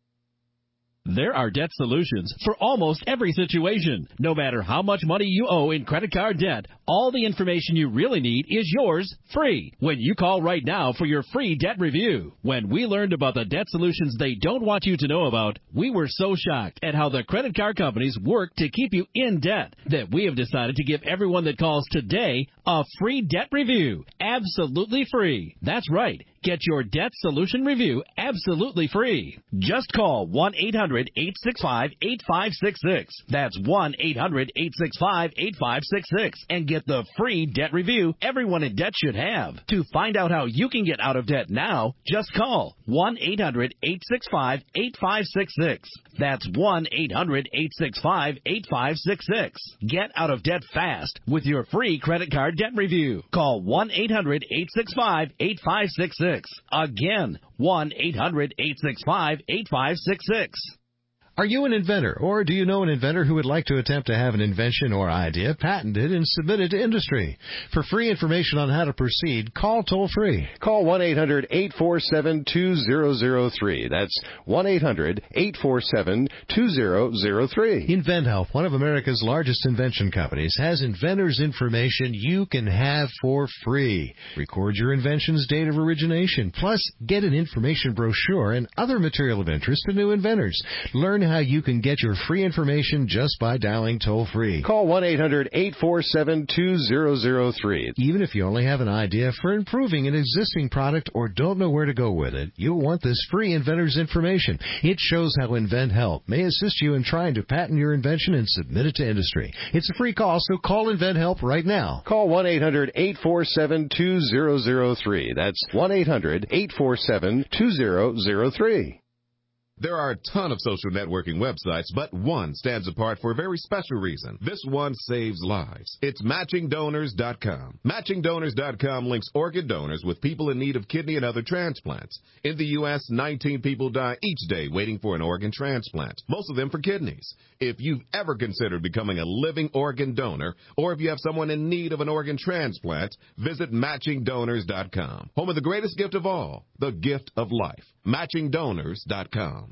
There are debt solutions for almost every situation. No matter how much money you owe in credit card debt, all the information you really need is yours free when you call right now for your free debt review. When we learned about the debt solutions they don't want you to know about, we were so shocked at how the credit card companies work to keep you in debt that we have decided to give everyone that calls today a free debt review. Absolutely free. That's right. Get your debt solution review absolutely free. Just call one eight hundred eight six five eight five six six. That's one eight hundred eight six five eight five six six and get the free debt review everyone in debt should have. To find out how you can get out of debt now, just call one eight hundred eight six five eight five six six. That's one eight hundred eight six five eight five six six. Get out of debt fast with your free credit card debt review. Call one eight hundred eight six five eight five six six. Again, one eight hundred eight six five eight five six six. Are you an inventor, or do you know an inventor who would like to attempt to have an invention or idea patented and submitted to industry? For free information on how to proceed, call toll-free. Call one eight hundred eight four seven two zero zero three. That's one eight hundred eight four seven two zero zero three. InventHelp, one of America's largest invention companies, has inventors' information you can have for free. Record your invention's date of origination, plus get an information brochure and other material of interest to new inventors. Learn how you can get your free information just by dialing toll-free. Call one eight hundred eight four seven two zero zero three. Even if you only have an idea for improving an existing product or don't know where to go with it, you'll want this free inventor's information. It shows how InventHelp may assist you in trying to patent your invention and submit it to industry. It's a free call, so call InventHelp right now. Call one eight hundred eight four seven two zero zero three. That's one eight hundred eight four seven two zero zero three. There are a ton of social networking websites, but one stands apart for a very special reason. This one saves lives. It's matching donors dot com. matching donors dot com links organ donors with people in need of kidney and other transplants. In the U S, nineteen people die each day waiting for an organ transplant, most of them for kidneys. If you've ever considered becoming a living organ donor, or if you have someone in need of an organ transplant, visit matching donors dot com. Home of the greatest gift of all, the gift of life. matching donors dot com.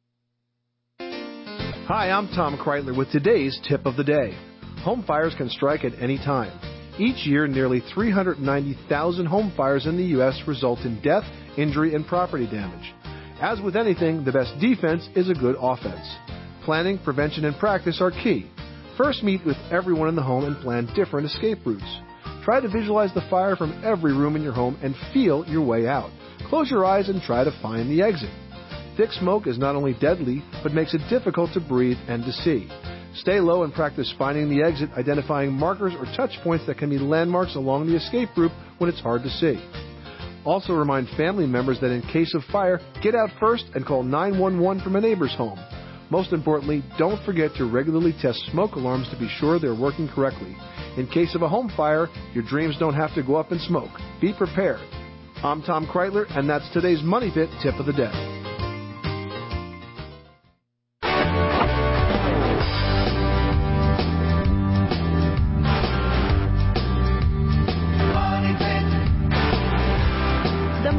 Hi, I'm Tom Kreitler with today's tip of the day. Home fires can strike at any time. Each year, nearly three hundred ninety thousand home fires in the U S result in death, injury, and property damage. As with anything, the best defense is a good offense. Planning, prevention, and practice are key. First, meet with everyone in the home and plan different escape routes. Try to visualize the fire from every room in your home and feel your way out. Close your eyes and try to find the exit. Thick smoke is not only deadly, but makes it difficult to breathe and to see. Stay low and practice finding the exit, identifying markers or touch points that can be landmarks along the escape route when it's hard to see. Also remind family members that in case of fire, get out first and call nine one one from a neighbor's home. Most importantly, don't forget to regularly test smoke alarms to be sure they're working correctly. In case of a home fire, your dreams don't have to go up in smoke. Be prepared. I'm Tom Kreitler, and that's today's Money Pit Tip of the Day.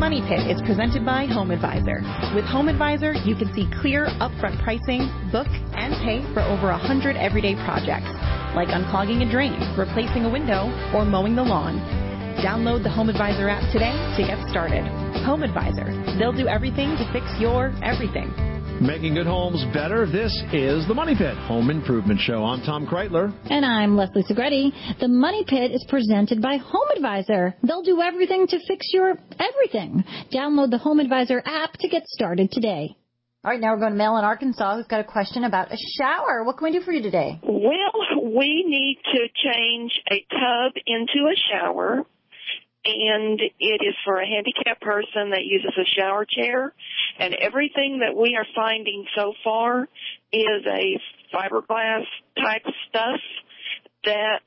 Money Pit is presented by Home Advisor. With Home Advisor, you can see clear, upfront pricing, book, and pay for over one hundred everyday projects, like unclogging a drain, replacing a window, or mowing the lawn. Download the Home Advisor app today to get started. Home Advisor. They'll do everything to fix your everything. Making good homes better. This is the Money Pit Home Improvement Show. I'm Tom Kreitler. And I'm Leslie Segretti. The Money Pit is presented by Home Advisor. They'll do everything to fix your everything. Download the Home Advisor app to get started today. All right, now we're going to Mel in Arkansas, who's got a question about a shower. What can we do for you today? Well, we need to change a tub into a shower, and it is for a handicapped person that uses a shower chair. And everything that we are finding so far is a fiberglass type of stuff that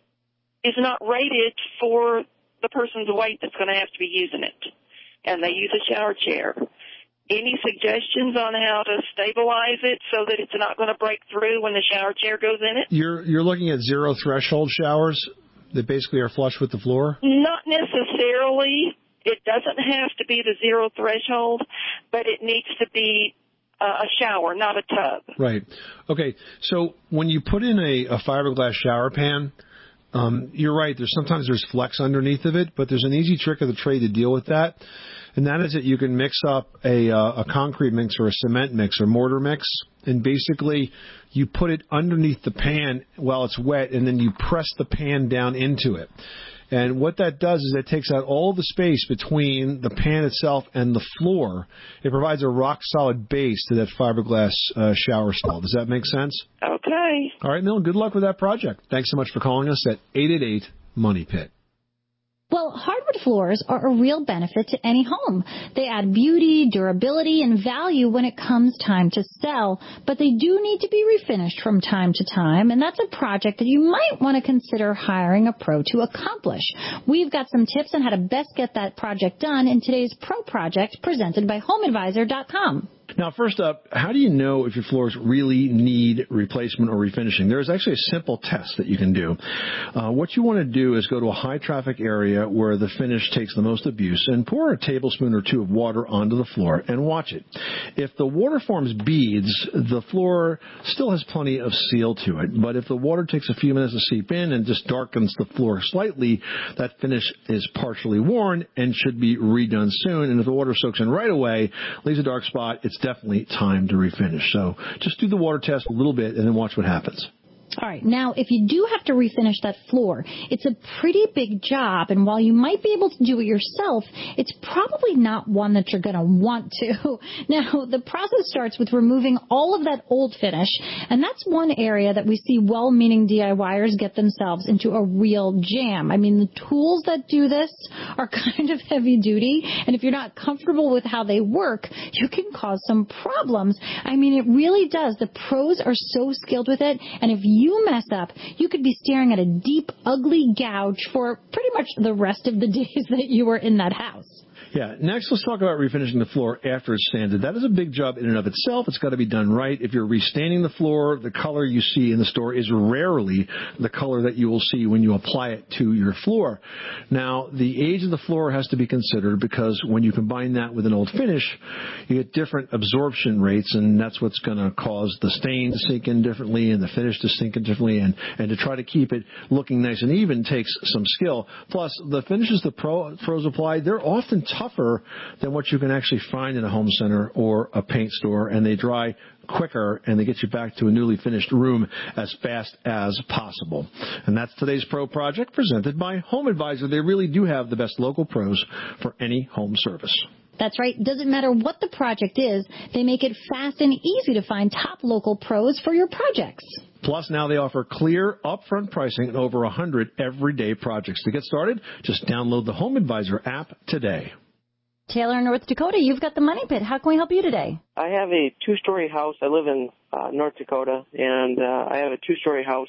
is not rated for the person's weight that's going to have to be using it. And they use a shower chair. Any suggestions on how to stabilize it so that it's not going to break through when the shower chair goes in it? You're you're looking at zero threshold showers that basically are flush with the floor? Not necessarily. It doesn't have to be the zero threshold, but it needs to be uh, a shower, not a tub. Right. Okay. So when you put in a, a fiberglass shower pan, um, you're right. There's sometimes there's flex underneath of it, but there's an easy trick of the trade to deal with that, and that is that you can mix up a uh, a concrete mix or a cement mix or mortar mix, and basically you put it underneath the pan while it's wet, and then you press the pan down into it. And what that does is it takes out all the space between the pan itself and the floor. It provides a rock-solid base to that fiberglass uh, shower stall. Does that make sense? Okay. All right, Mill, good luck with that project. Thanks so much for calling us at eight eight eight, MONEY PIT. Well, hardwood floors are a real benefit to any home. They add beauty, durability, and value when it comes time to sell, but they do need to be refinished from time to time, and that's a project that you might want to consider hiring a pro to accomplish. We've got some tips on how to best get that project done in today's Pro Project presented by home advisor dot com. Now, first up, how do you know if your floors really need replacement or refinishing? There is actually a simple test that you can do. Uh, what you want to do is go to a high-traffic area where the finish takes the most abuse and pour a tablespoon or two of water onto the floor and watch it. If the water forms beads, the floor still has plenty of seal to it. But if the water takes a few minutes to seep in and just darkens the floor slightly, that finish is partially worn and should be redone soon. And if the water soaks in right away, leaves a dark spot, it's definitely time to refinish. So just do the water test a little bit and then watch what happens. All right. Now, if you do have to refinish that floor, it's a pretty big job. And while you might be able to do it yourself, it's probably not one that you're going to want to. Now, the process starts with removing all of that old finish. And that's one area that we see well-meaning DIYers get themselves into a real jam. I mean, the tools that do this are kind of heavy duty. And if you're not comfortable with how they work, you can cause some problems. I mean, it really does. The pros are so skilled with it. And if you you mess up, you could be staring at a deep, ugly gouge for pretty much the rest of the days that you were in that house. Yeah. Next, let's talk about refinishing the floor after it's sanded. That is a big job in and of itself. It's got to be done right. If you're restaining the floor, the color you see in the store is rarely the color that you will see when you apply it to your floor. Now, the age of the floor has to be considered because when you combine that with an old finish, you get different absorption rates, and that's what's going to cause the stain to sink in differently and the finish to sink in differently. And, and to try to keep it looking nice and even takes some skill. Plus, the finishes the pro, pros apply, they're often tougher than what you can actually find in a home center or a paint store, and they dry quicker and they get you back to a newly finished room as fast as possible. And that's today's Pro Project presented by Home Advisor. They really do have the best local pros for any home service. That's right. Doesn't matter what the project is, they make it fast and easy to find top local pros for your projects. Plus, now they offer clear, upfront pricing and over one hundred everyday projects. To get started, just download the Home Advisor app today. Taylor in North Dakota, you've got the Money Pit. How can we help you today? I have a two-story house. I live in uh, North Dakota, and uh, I have a two-story house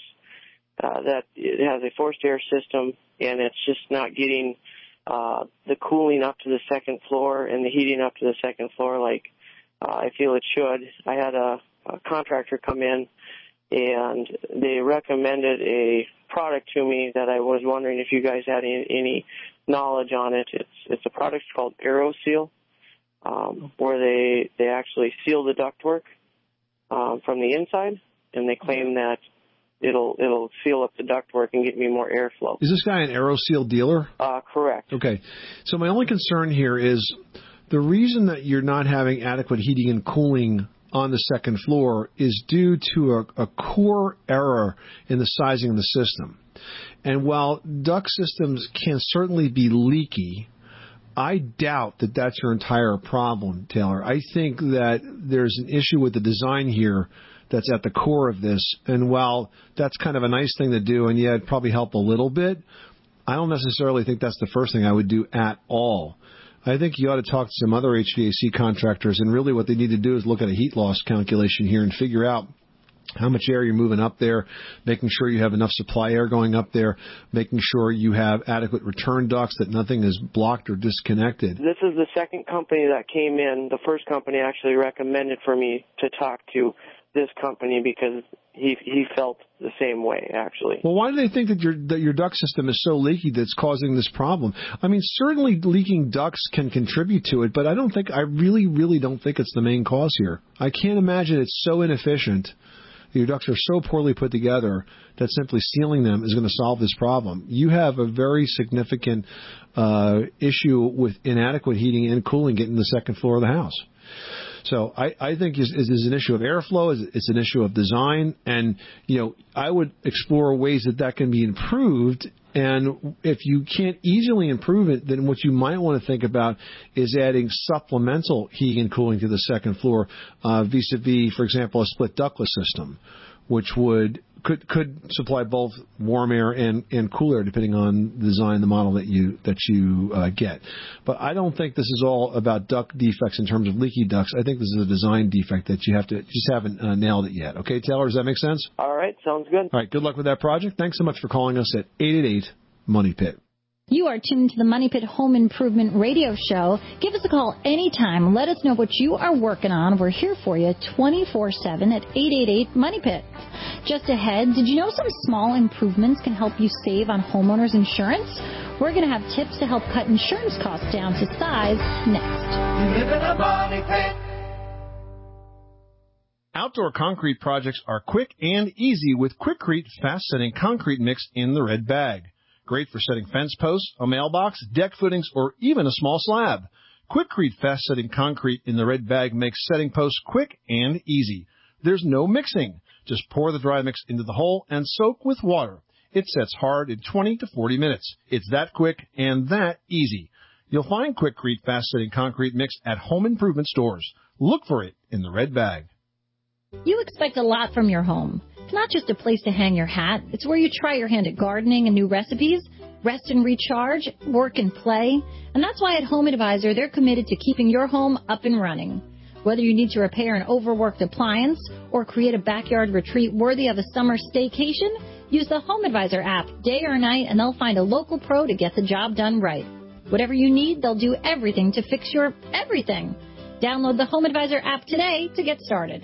uh, that it has a forced air system, and it's just not getting uh, the cooling up to the second floor and the heating up to the second floor like uh, I feel it should. I had a, a contractor come in, and they recommended a product to me that I was wondering if you guys had any, any knowledge on it. It's it's a product called AeroSeal, um, where they they actually seal the ductwork um, from the inside, and they claim that it'll it'll seal up the ductwork and give me more airflow. Is this guy an AeroSeal dealer? Uh, correct. Okay. So my only concern here is the reason that you're not having adequate heating and cooling on the second floor is due to a, a core error in the sizing of the system. And while duct systems can certainly be leaky, I doubt that that's your entire problem, Taylor. I think that there's an issue with the design here that's at the core of this. And while that's kind of a nice thing to do, and yeah, it'd probably help a little bit, I don't necessarily think that's the first thing I would do at all. I think you ought to talk to some other H V A C contractors, and really what they need to do is look at a heat loss calculation here and figure out how much air you're moving up there, making sure you have enough supply air going up there, making sure you have adequate return ducts, that nothing is blocked or disconnected. This is the second company that came in. The first company actually recommended for me to talk to this company because he he felt the same way, actually. Well, why do they think that your that your duct system is so leaky that's causing this problem? I mean, certainly leaking ducts can contribute to it, but I don't think, I really, really don't think it's the main cause here. I can't imagine it's so inefficient, your ducts are so poorly put together, that simply sealing them is going to solve this problem. You have a very significant uh, issue with inadequate heating and cooling getting to the second floor of the house. So I, I think it's, it's an issue of airflow. It's an issue of design. And, you know, I would explore ways that that can be improved. And if you can't easily improve it, then what you might want to think about is adding supplemental heating and cooling to the second floor, uh, vis-a-vis, for example, a split ductless system, which would could could supply both warm air and, and cool air depending on the design, the model that you that you uh, get. But I don't think this is all about duct defects in terms of leaky ducts. I think this is a design defect that you have to just haven't uh, nailed it yet. Okay, Taylor, does that make sense? All right, sounds good. All right, good luck with that project. Thanks so much for calling us at eight eight eight Money Pit. You are tuned to the Money Pit Home Improvement Radio Show. Give us a call anytime. Let us know what you are working on. We're here for you twenty-four seven at eight eight eight Money Pit. Just ahead, did you know some small improvements can help you save on homeowners insurance? We're going to have tips to help cut insurance costs down to size next. You live in a Money Pit. Outdoor concrete projects are quick and easy with Quikrete fast-setting concrete mix in the red bag. Great for setting fence posts, a mailbox, deck footings, or even a small slab. Quikrete fast-setting concrete in the red bag makes setting posts quick and easy. There's no mixing. Just pour the dry mix into the hole and soak with water. It sets hard in twenty to forty minutes. It's that quick and that easy. You'll find Quikrete fast-setting concrete mix at home improvement stores. Look for it in the red bag. You expect a lot from your home. It's not just a place to hang your hat. It's where you try your hand at gardening and new recipes, rest and recharge, work and play. And that's why at Home Advisor, they're committed to keeping your home up and running. Whether you need to repair an overworked appliance or create a backyard retreat worthy of a summer staycation, use the Home Advisor app day or night, and they'll find a local pro to get the job done right. Whatever you need, they'll do everything to fix your everything. Download the Home Advisor app today to get started.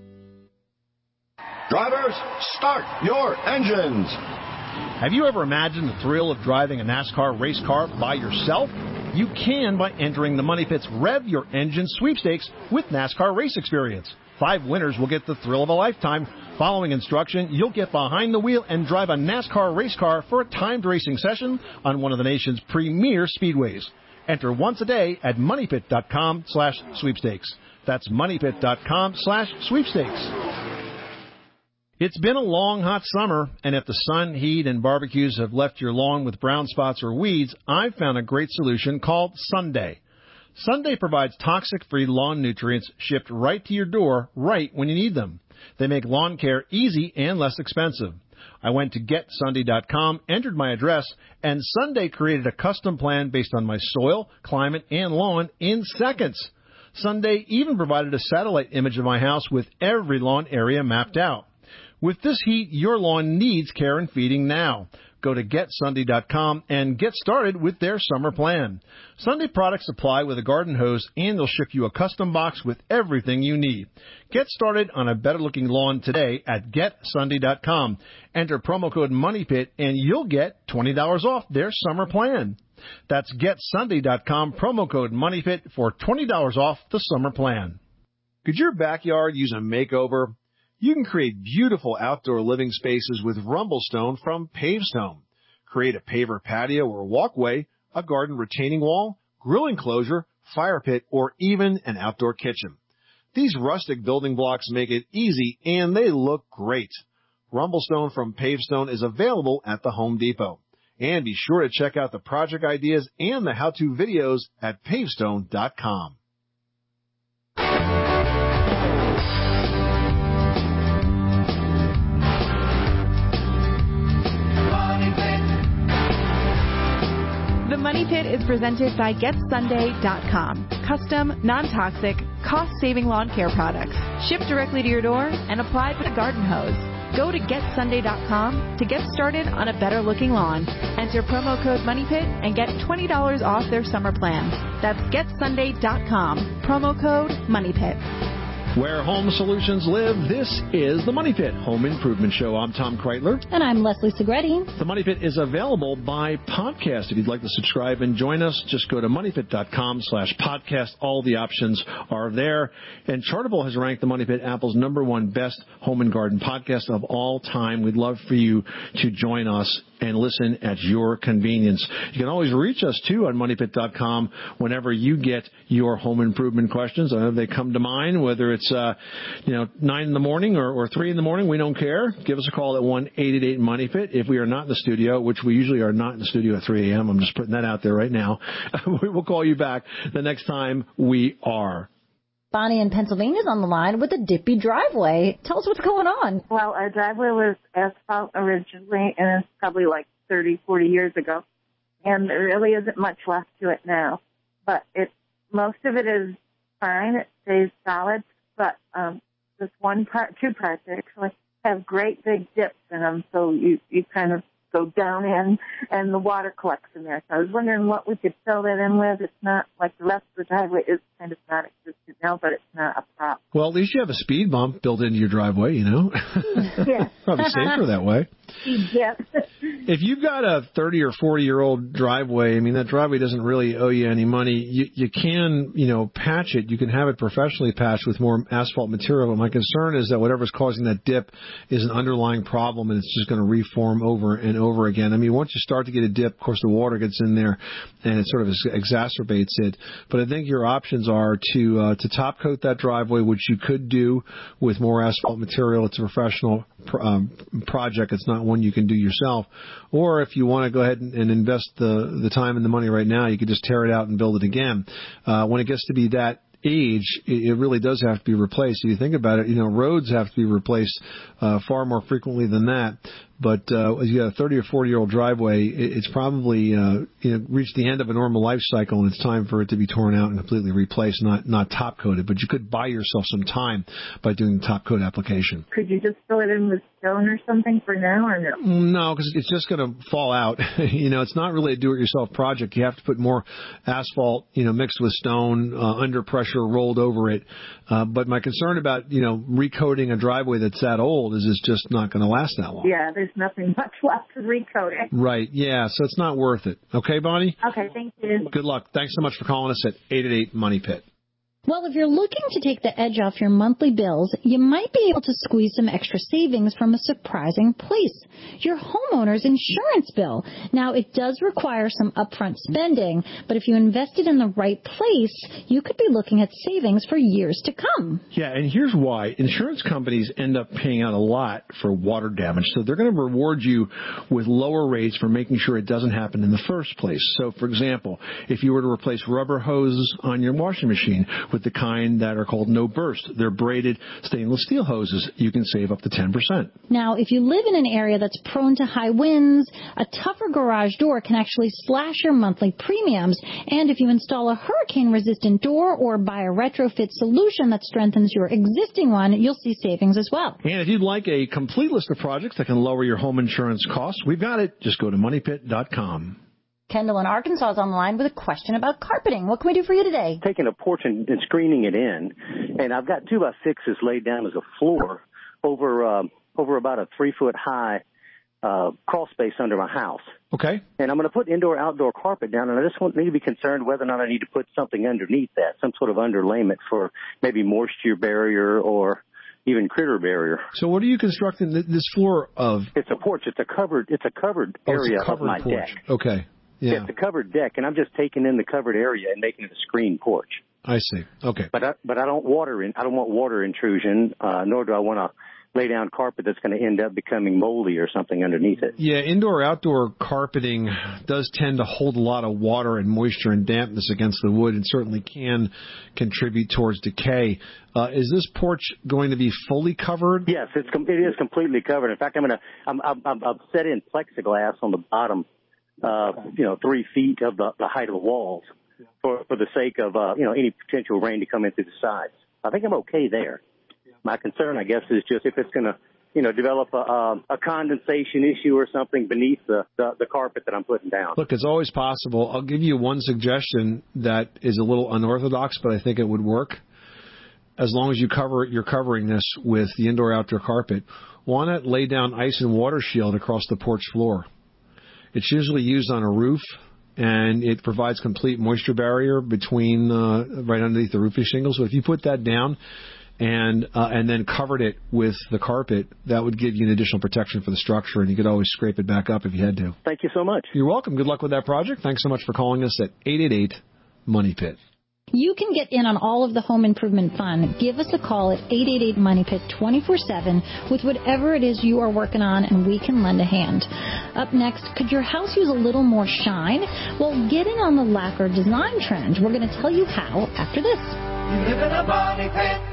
Drivers, start your engines. Have you ever imagined the thrill of driving a NASCAR race car by yourself? You can by entering the Money Pit's Rev Your Engine sweepstakes with NASCAR Race Experience. Five winners will get the thrill of a lifetime. Following instruction, you'll get behind the wheel and drive a NASCAR race car for a timed racing session on one of the nation's premier speedways. Enter once a day at moneypit.com slash sweepstakes. That's moneypit.com slash sweepstakes. It's been a long, hot summer, and if the sun, heat, and barbecues have left your lawn with brown spots or weeds, I've found a great solution called Sunday. Sunday provides toxic-free lawn nutrients shipped right to your door right when you need them. They make lawn care easy and less expensive. I went to get sunday dot com, entered my address, and Sunday created a custom plan based on my soil, climate, and lawn in seconds. Sunday even provided a satellite image of my house with every lawn area mapped out. With this heat, your lawn needs care and feeding now. Go to get sunday dot com and get started with their summer plan. Sunday products supply with a garden hose, and they'll ship you a custom box with everything you need. Get started on a better-looking lawn today at get sunday dot com. Enter promo code MONEYPIT, and you'll get twenty dollars off their summer plan. That's get sunday dot com, promo code MONEYPIT for twenty dollars off the summer plan. Could your backyard use a makeover? You can create beautiful outdoor living spaces with Rumblestone from Pavestone. Create a paver patio or walkway, a garden retaining wall, grill enclosure, fire pit, or even an outdoor kitchen. These rustic building blocks make it easy and they look great. Rumblestone from Pavestone is available at the Home Depot. And be sure to check out the project ideas and the how-to videos at pavestone dot com. The Money Pit is presented by get sunday dot com. Custom, non-toxic, cost-saving lawn care products. Shipped directly to your door and applied with a garden hose. Go to get sunday dot com to get started on a better-looking lawn. Enter promo code MONEYPIT and get twenty dollars off their summer plan. That's get sunday dot com. Promo code MONEYPIT. Where home solutions live, this is the Money Pit Home Improvement Show. I'm Tom Kreitler. And I'm Leslie Segretti. The Money Pit is available by podcast. If you'd like to subscribe and join us, just go to money pit dot com slash podcast. All the options are there. And Chartable has ranked the Money Pit Apple's number one best home and garden podcast of all time. We'd love for you to join us and listen at your convenience. You can always reach us, too, on money pit dot com whenever you get your home improvement questions. I know they come to mind, whether it's, uh, you know, nine in the morning or, or three in the morning. We don't care. Give us a call at one eight eight eight money pit. If we are not in the studio, which we usually are not in the studio at three a.m., I'm just putting that out there right now, we will call you back the next time we are. Bonnie in Pennsylvania is on the line with a dippy driveway. Tell us what's going on. Well, our driveway was asphalt originally, and it's probably like thirty, forty years ago. And there really isn't much left to it now. But it, most of it is fine. It stays solid. But um, this one part, two parts actually, have great big dips in them. So you, you kind of go down in, and the water collects in there. So I was wondering what we could fill that in with. It's not like the rest of the driveway is kind of non-existent now, but it's not a problem. Well, at least you have a speed bump built into your driveway, you know. Yeah. Probably safer that way. Yes. If you've got a thirty or forty year old driveway, I mean, that driveway doesn't really owe you any money. You, you can, you know, patch it. You can have it professionally patched with more asphalt material. But my concern is that whatever's causing that dip is an underlying problem, and it's just going to reform over and over again. I mean, once you start to get a dip, of course, the water gets in there, and it sort of exacerbates it. But I think your options are to uh, to top coat that driveway, which you could do with more asphalt material. It's a professional um, project. It's not one you can do yourself. Or if you want to go ahead and, and invest the, the time and the money right now, you could just tear it out and build it again. Uh, when it gets to be that age, it really does have to be replaced. If you think about it, you know, roads have to be replaced uh, far more frequently than that. But uh, as you got a thirty or forty year old driveway, it's probably uh, you know, reached the end of a normal life cycle, and it's time for it to be torn out and completely replaced, not not top coated. But you could buy yourself some time by doing the top coat application. Could you just fill it in with stone or something for now, or no? No, because it's just going to fall out. You know, it's not really a do-it-yourself project. You have to put more asphalt, you know, mixed with stone, uh, under pressure, rolled over it. Uh, but my concern about, you know, recoating a driveway that's that old is it's just not going to last that long. Yeah, there's nothing much left to recoat it. Right, yeah, so it's not worth it. Okay, Bonnie? Okay, thank you. Good luck. Thanks so much for calling us at eight eight eight money pit. Well, if you're looking to take the edge off your monthly bills, you might be able to squeeze some extra savings from a surprising place, your homeowner's insurance bill. Now, it does require some upfront spending, but if you invested in the right place, you could be looking at savings for years to come. Yeah, and here's why. Insurance companies end up paying out a lot for water damage, so they're going to reward you with lower rates for making sure it doesn't happen in the first place. So, for example, if you were to replace rubber hoses on your washing machine with the kind that are called no burst, they're braided stainless steel hoses, you can save up to ten percent. Now, if you live in an area that's prone to high winds, a tougher garage door can actually slash your monthly premiums. And if you install a hurricane-resistant door or buy a retrofit solution that strengthens your existing one, you'll see savings as well. And if you'd like a complete list of projects that can lower your home insurance costs, we've got it. Just go to money pit dot com. Kendall in Arkansas is on the line with a question about carpeting. What can we do for you today? Taking a porch and, and screening it in, and I've got two by sixes laid down as a floor over uh, over about a three foot high uh, crawl space under my house. Okay. And I'm going to put indoor-outdoor carpet down, and I just want need to be concerned whether or not I need to put something underneath that, some sort of underlayment for maybe moisture barrier or even critter barrier. So what are you constructing th- this floor of? It's a porch. It's a covered. It's a covered Oh, area it's a covered of my porch. deck. Okay. Yeah. Yeah, it's a covered deck, and I'm just taking in the covered area and making it a screen porch. I see. Okay. But I, but I don't water in. I don't want water intrusion, uh, nor do I want to lay down carpet that's going to end up becoming moldy or something underneath it. Yeah, indoor-outdoor carpeting does tend to hold a lot of water and moisture and dampness against the wood, and certainly can contribute towards decay. Uh, is this porch going to be fully covered? Yes, it's com- it is completely covered. In fact, I'm going to I'm I'm, I'm I'm set in plexiglass on the bottom, uh, you know, three feet of the, the height of the walls, for for the sake of uh, you know any potential rain to come in through the sides. I think I'm okay there. My concern, I guess, is just if it's going to, you know, develop a, a, a condensation issue or something beneath the, the, the carpet that I'm putting down. Look, it's always possible. I'll give you one suggestion that is a little unorthodox, but I think it would work. As long as you cover you're covering this with the indoor-outdoor carpet, why not lay down ice and water shield across the porch floor? It's usually used on a roof, and it provides complete moisture barrier between uh, right underneath the roofing shingles. So if you put that down and uh, and then covered it with the carpet, that would give you an additional protection for the structure, and you could always scrape it back up if you had to. Thank you so much. You're welcome. Good luck with that project. Thanks so much for calling us at eight eight eight, money pit. You can get in on all of the home improvement fun. Give us a call at eight eight eight, money pit twenty-four seven with whatever it is you are working on, and we can lend a hand. Up next, could your house use a little more shine? Well, get in on the lacquer design trend. We're going to tell you how after this. You live in a money pit.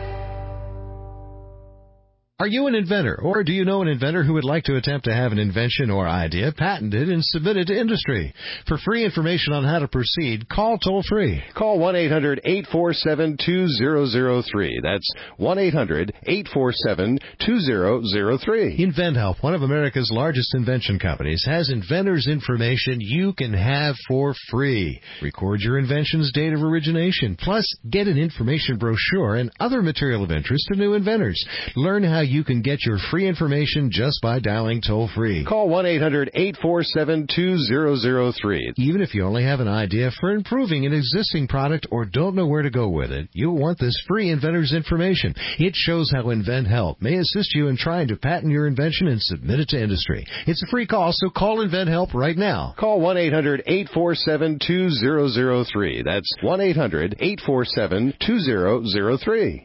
Are you an inventor, or do you know an inventor who would like to attempt to have an invention or idea patented and submitted to industry? For free information on how to proceed, call toll-free. Call one eight hundred, eight four seven, two zero zero three. That's one eight hundred, eight four seven, two zero zero three. InventHelp, one of America's largest invention companies, has inventors' information you can have for free. Record your invention's date of origination, plus get an information brochure and other material of interest to new inventors. Learn how you can get your free information just by dialing toll-free. Call one eight hundred, eight four seven, two zero zero three. Even if you only have an idea for improving an existing product or don't know where to go with it, you'll want this free inventor's information. It shows how InventHelp may assist you in trying to patent your invention and submit it to industry. It's a free call, so call InventHelp right now. Call one eight hundred, eight four seven, two zero zero three. That's one eight hundred, eight four seven, two zero zero three.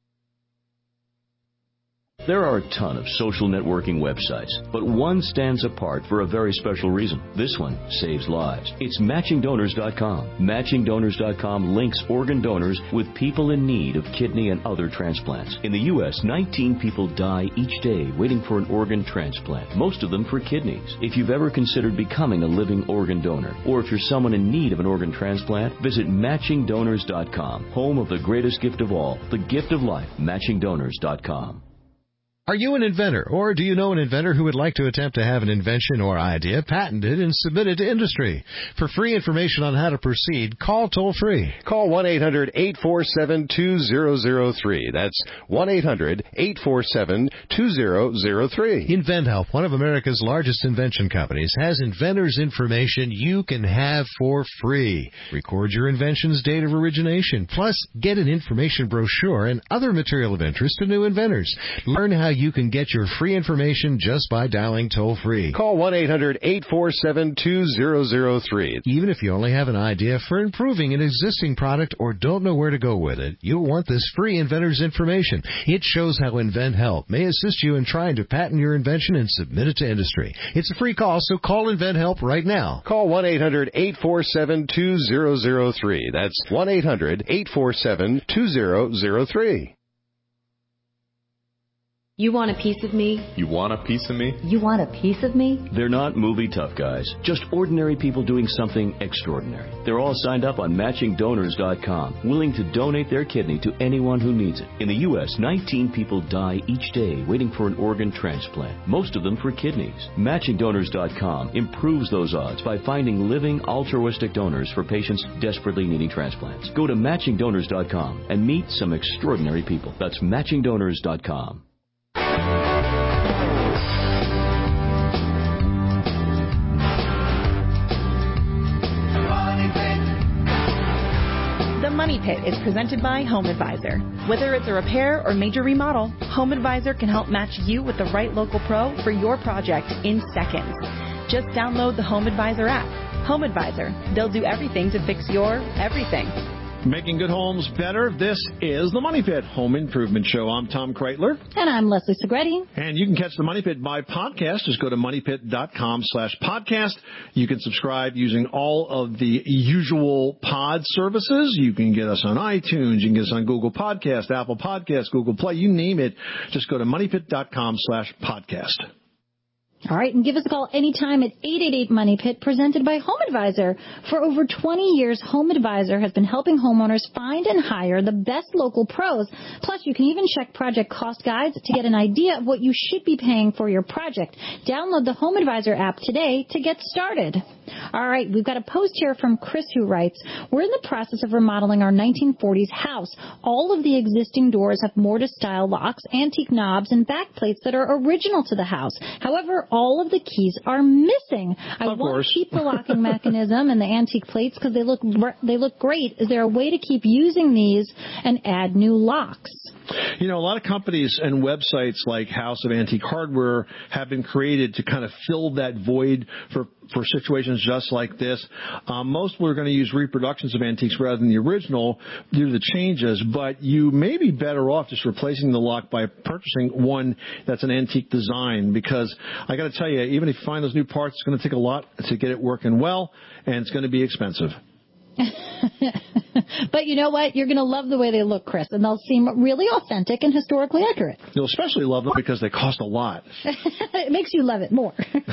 There are a ton of social networking websites, but one stands apart for a very special reason. This one saves lives. It's matching donors dot com. matching donors dot com links organ donors with people in need of kidney and other transplants. In the U S, nineteen people die each day waiting for an organ transplant, most of them for kidneys. If you've ever considered becoming a living organ donor, or if you're someone in need of an organ transplant, visit matching donors dot com, home of the greatest gift of all, the gift of life, matching donors dot com. Are you an inventor, or do you know an inventor who would like to attempt to have an invention or idea patented and submitted to industry? For free information on how to proceed, call toll-free. Call one eight hundred, eight four seven, two zero zero three. That's one eight hundred, eight four seven, two zero zero three. InventHelp, one of America's largest invention companies, has inventors' information you can have for free. Record your invention's date of origination, plus get an information brochure and other material of interest to new inventors. Learn how you can get your free information just by dialing toll-free. Call one eight hundred, eight four seven, two zero zero three. Even if you only have an idea for improving an existing product or don't know where to go with it, you'll want this free inventor's information. It shows how InventHelp may assist you in trying to patent your invention and submit it to industry. It's a free call, so call InventHelp right now. Call one eight hundred, eight four seven, two zero zero three. That's one eight hundred, eight four seven, two zero zero three. You want a piece of me? You want a piece of me? You want a piece of me? They're not movie tough guys, just ordinary people doing something extraordinary. They're all signed up on matching donors dot com, willing to donate their kidney to anyone who needs it. In the U S, nineteen people die each day waiting for an organ transplant, most of them for kidneys. matching donors dot com improves those odds by finding living altruistic donors for patients desperately needing transplants. Go to matching donors dot com and meet some extraordinary people. That's matching donors dot com. Money Pit is presented by Home Advisor. Whether it's a repair or major remodel, Home Advisor can help match you with the right local pro for your project in seconds. Just download the Home Advisor app. Home Advisor. They'll do everything to fix your everything. Making good homes better. This is the Money Pit Home Improvement Show. I'm Tom Kreitler. And I'm Leslie Segretti. And you can catch the Money Pit by podcast. Just go to moneypit.com slash podcast. You can subscribe using all of the usual pod services. You can get us on iTunes. You can get us on Google Podcast, Apple Podcast, Google Play. You name it. Just go to moneypit.com slash podcast. All right, and give us a call anytime at eight eight eight Money Pit, presented by Home Advisor. For over twenty years, Home Advisor has been helping homeowners find and hire the best local pros. Plus, you can even check project cost guides to get an idea of what you should be paying for your project. Download the Home Advisor app today to get started. All right, we've got a post here from Chris who writes, we're in the process of remodeling our nineteen forties house. All of the existing doors have mortise-style locks, antique knobs, and backplates that are original to the house. However, all of the keys are missing. I of want course. to keep the locking mechanism and the antique plates because they look they look great. Is there a way to keep using these and add new locks? You know, a lot of companies and websites like House of Antique Hardware have been created to kind of fill that void for, for situations just like this. Um, most are going to use reproductions of antiques rather than the original due to the changes, but you may be better off just replacing the lock by purchasing one that's an antique design, because I got to tell you, even if you find those new parts, it's going to take a lot to get it working well, and it's going to be expensive. But you know what? You're going to love the way they look, Chris, and they'll seem really authentic and historically accurate. You'll especially love them because they cost a lot. It makes you love it more.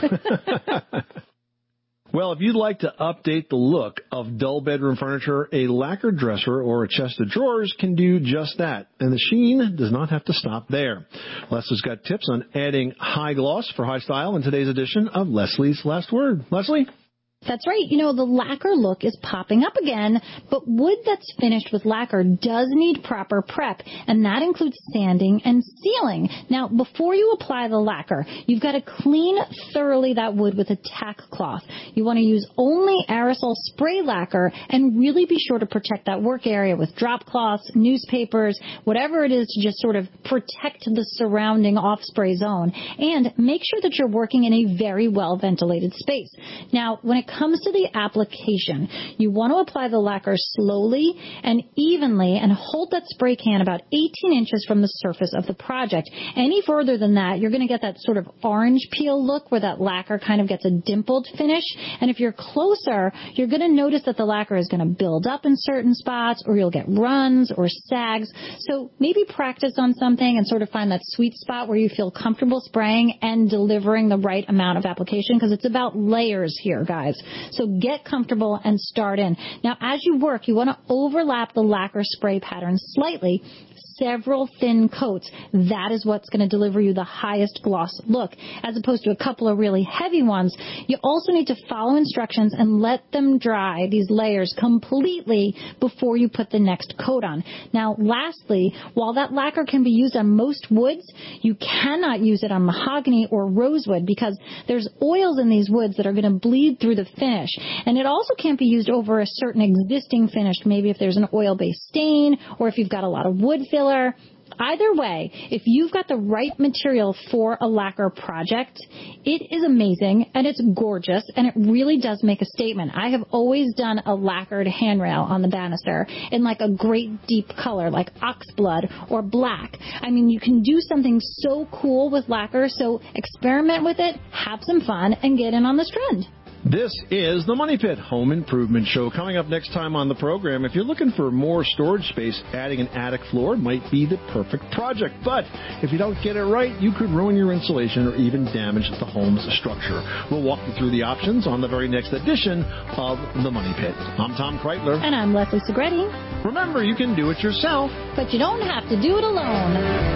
Well, if you'd like to update the look of dull bedroom furniture, a lacquered dresser or a chest of drawers can do just that. And the sheen does not have to stop there. Leslie's got tips on adding high gloss for high style in today's edition of Leslie's Last Word. Leslie? That's right. You know, the lacquer look is popping up again, but wood that's finished with lacquer does need proper prep, and that includes sanding and sealing. Now, before you apply the lacquer, you've got to clean thoroughly that wood with a tack cloth. You want to use only aerosol spray lacquer and really be sure to protect that work area with drop cloths, newspapers, whatever it is to just sort of protect the surrounding off-spray zone. And make sure that you're working in a very well-ventilated space. Now, when it comes to the application, you want to apply the lacquer slowly and evenly and hold that spray can about eighteen inches from the surface of the project. Any further than that, you're going to get that sort of orange peel look where that lacquer kind of gets a dimpled finish. And if you're closer, you're going to notice that the lacquer is going to build up in certain spots, or you'll get runs or sags. So maybe practice on something and sort of find that sweet spot where you feel comfortable spraying and delivering the right amount of application, because it's about layers here, guys. So get comfortable and start in. Now, as you work, you want to overlap the lacquer spray pattern slightly, several thin coats. That is what's going to deliver you the highest gloss look, as opposed to a couple of really heavy ones. You also need to follow instructions and let them dry, these layers, completely before you put the next coat on. Now, lastly, while that lacquer can be used on most woods, you cannot use it on mahogany or rosewood because there's oils in these woods that are going to bleed through the finish. And it also can't be used over a certain existing finish, maybe if there's an oil-based stain or if you've got a lot of wood filler. Either way, if you've got the right material for a lacquer project, it is amazing and it's gorgeous and it really does make a statement. I have always done a lacquered handrail on the banister in like a great deep color like oxblood or black. I mean, you can do something so cool with lacquer, so experiment with it, have some fun, and get in on this trend. This is the Money Pit Home Improvement Show. Coming up next time on the program, if you're looking for more storage space, adding an attic floor might be the perfect project. But if you don't get it right, you could ruin your insulation or even damage the home's structure. We'll walk you through the options on the very next edition of the Money Pit. I'm Tom Kreitler. And I'm Leslie Segretti. Remember, you can do it yourself, but you don't have to do it alone.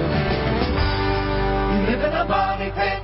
You live in a money pit.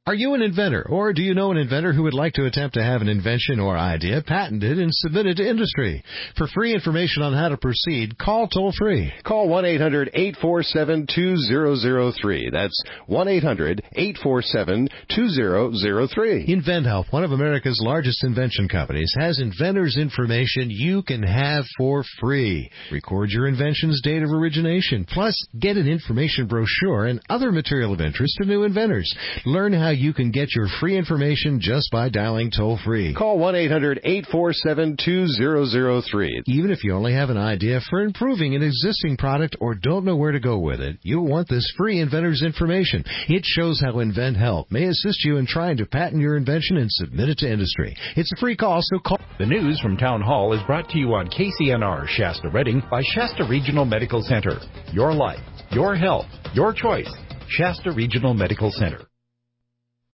Are you an inventor, or do you know an inventor who would like to attempt to have an invention or idea patented and submitted to industry? For free information on how to proceed, call toll-free. Call one eight hundred eight four seven two zero zero three. That's one eight hundred eight four seven two zero zero three. InventHelp, one of America's largest invention companies, has inventors' information you can have for free. Record your invention's date of origination, plus get an information brochure and other material of interest to new inventors. Learn how you can get your free information just by dialing toll-free. Call one eight hundred eight four seven two zero zero three. Even if you only have an idea for improving an existing product or don't know where to go with it, you'll want this free inventor's information. It shows how InventHelp may assist you in trying to patent your invention and submit it to industry. It's a free call, so call. The news from Town Hall is brought to you on K C N R Shasta Redding by Shasta Regional Medical Center. Your life, your health, your choice. Shasta Regional Medical Center.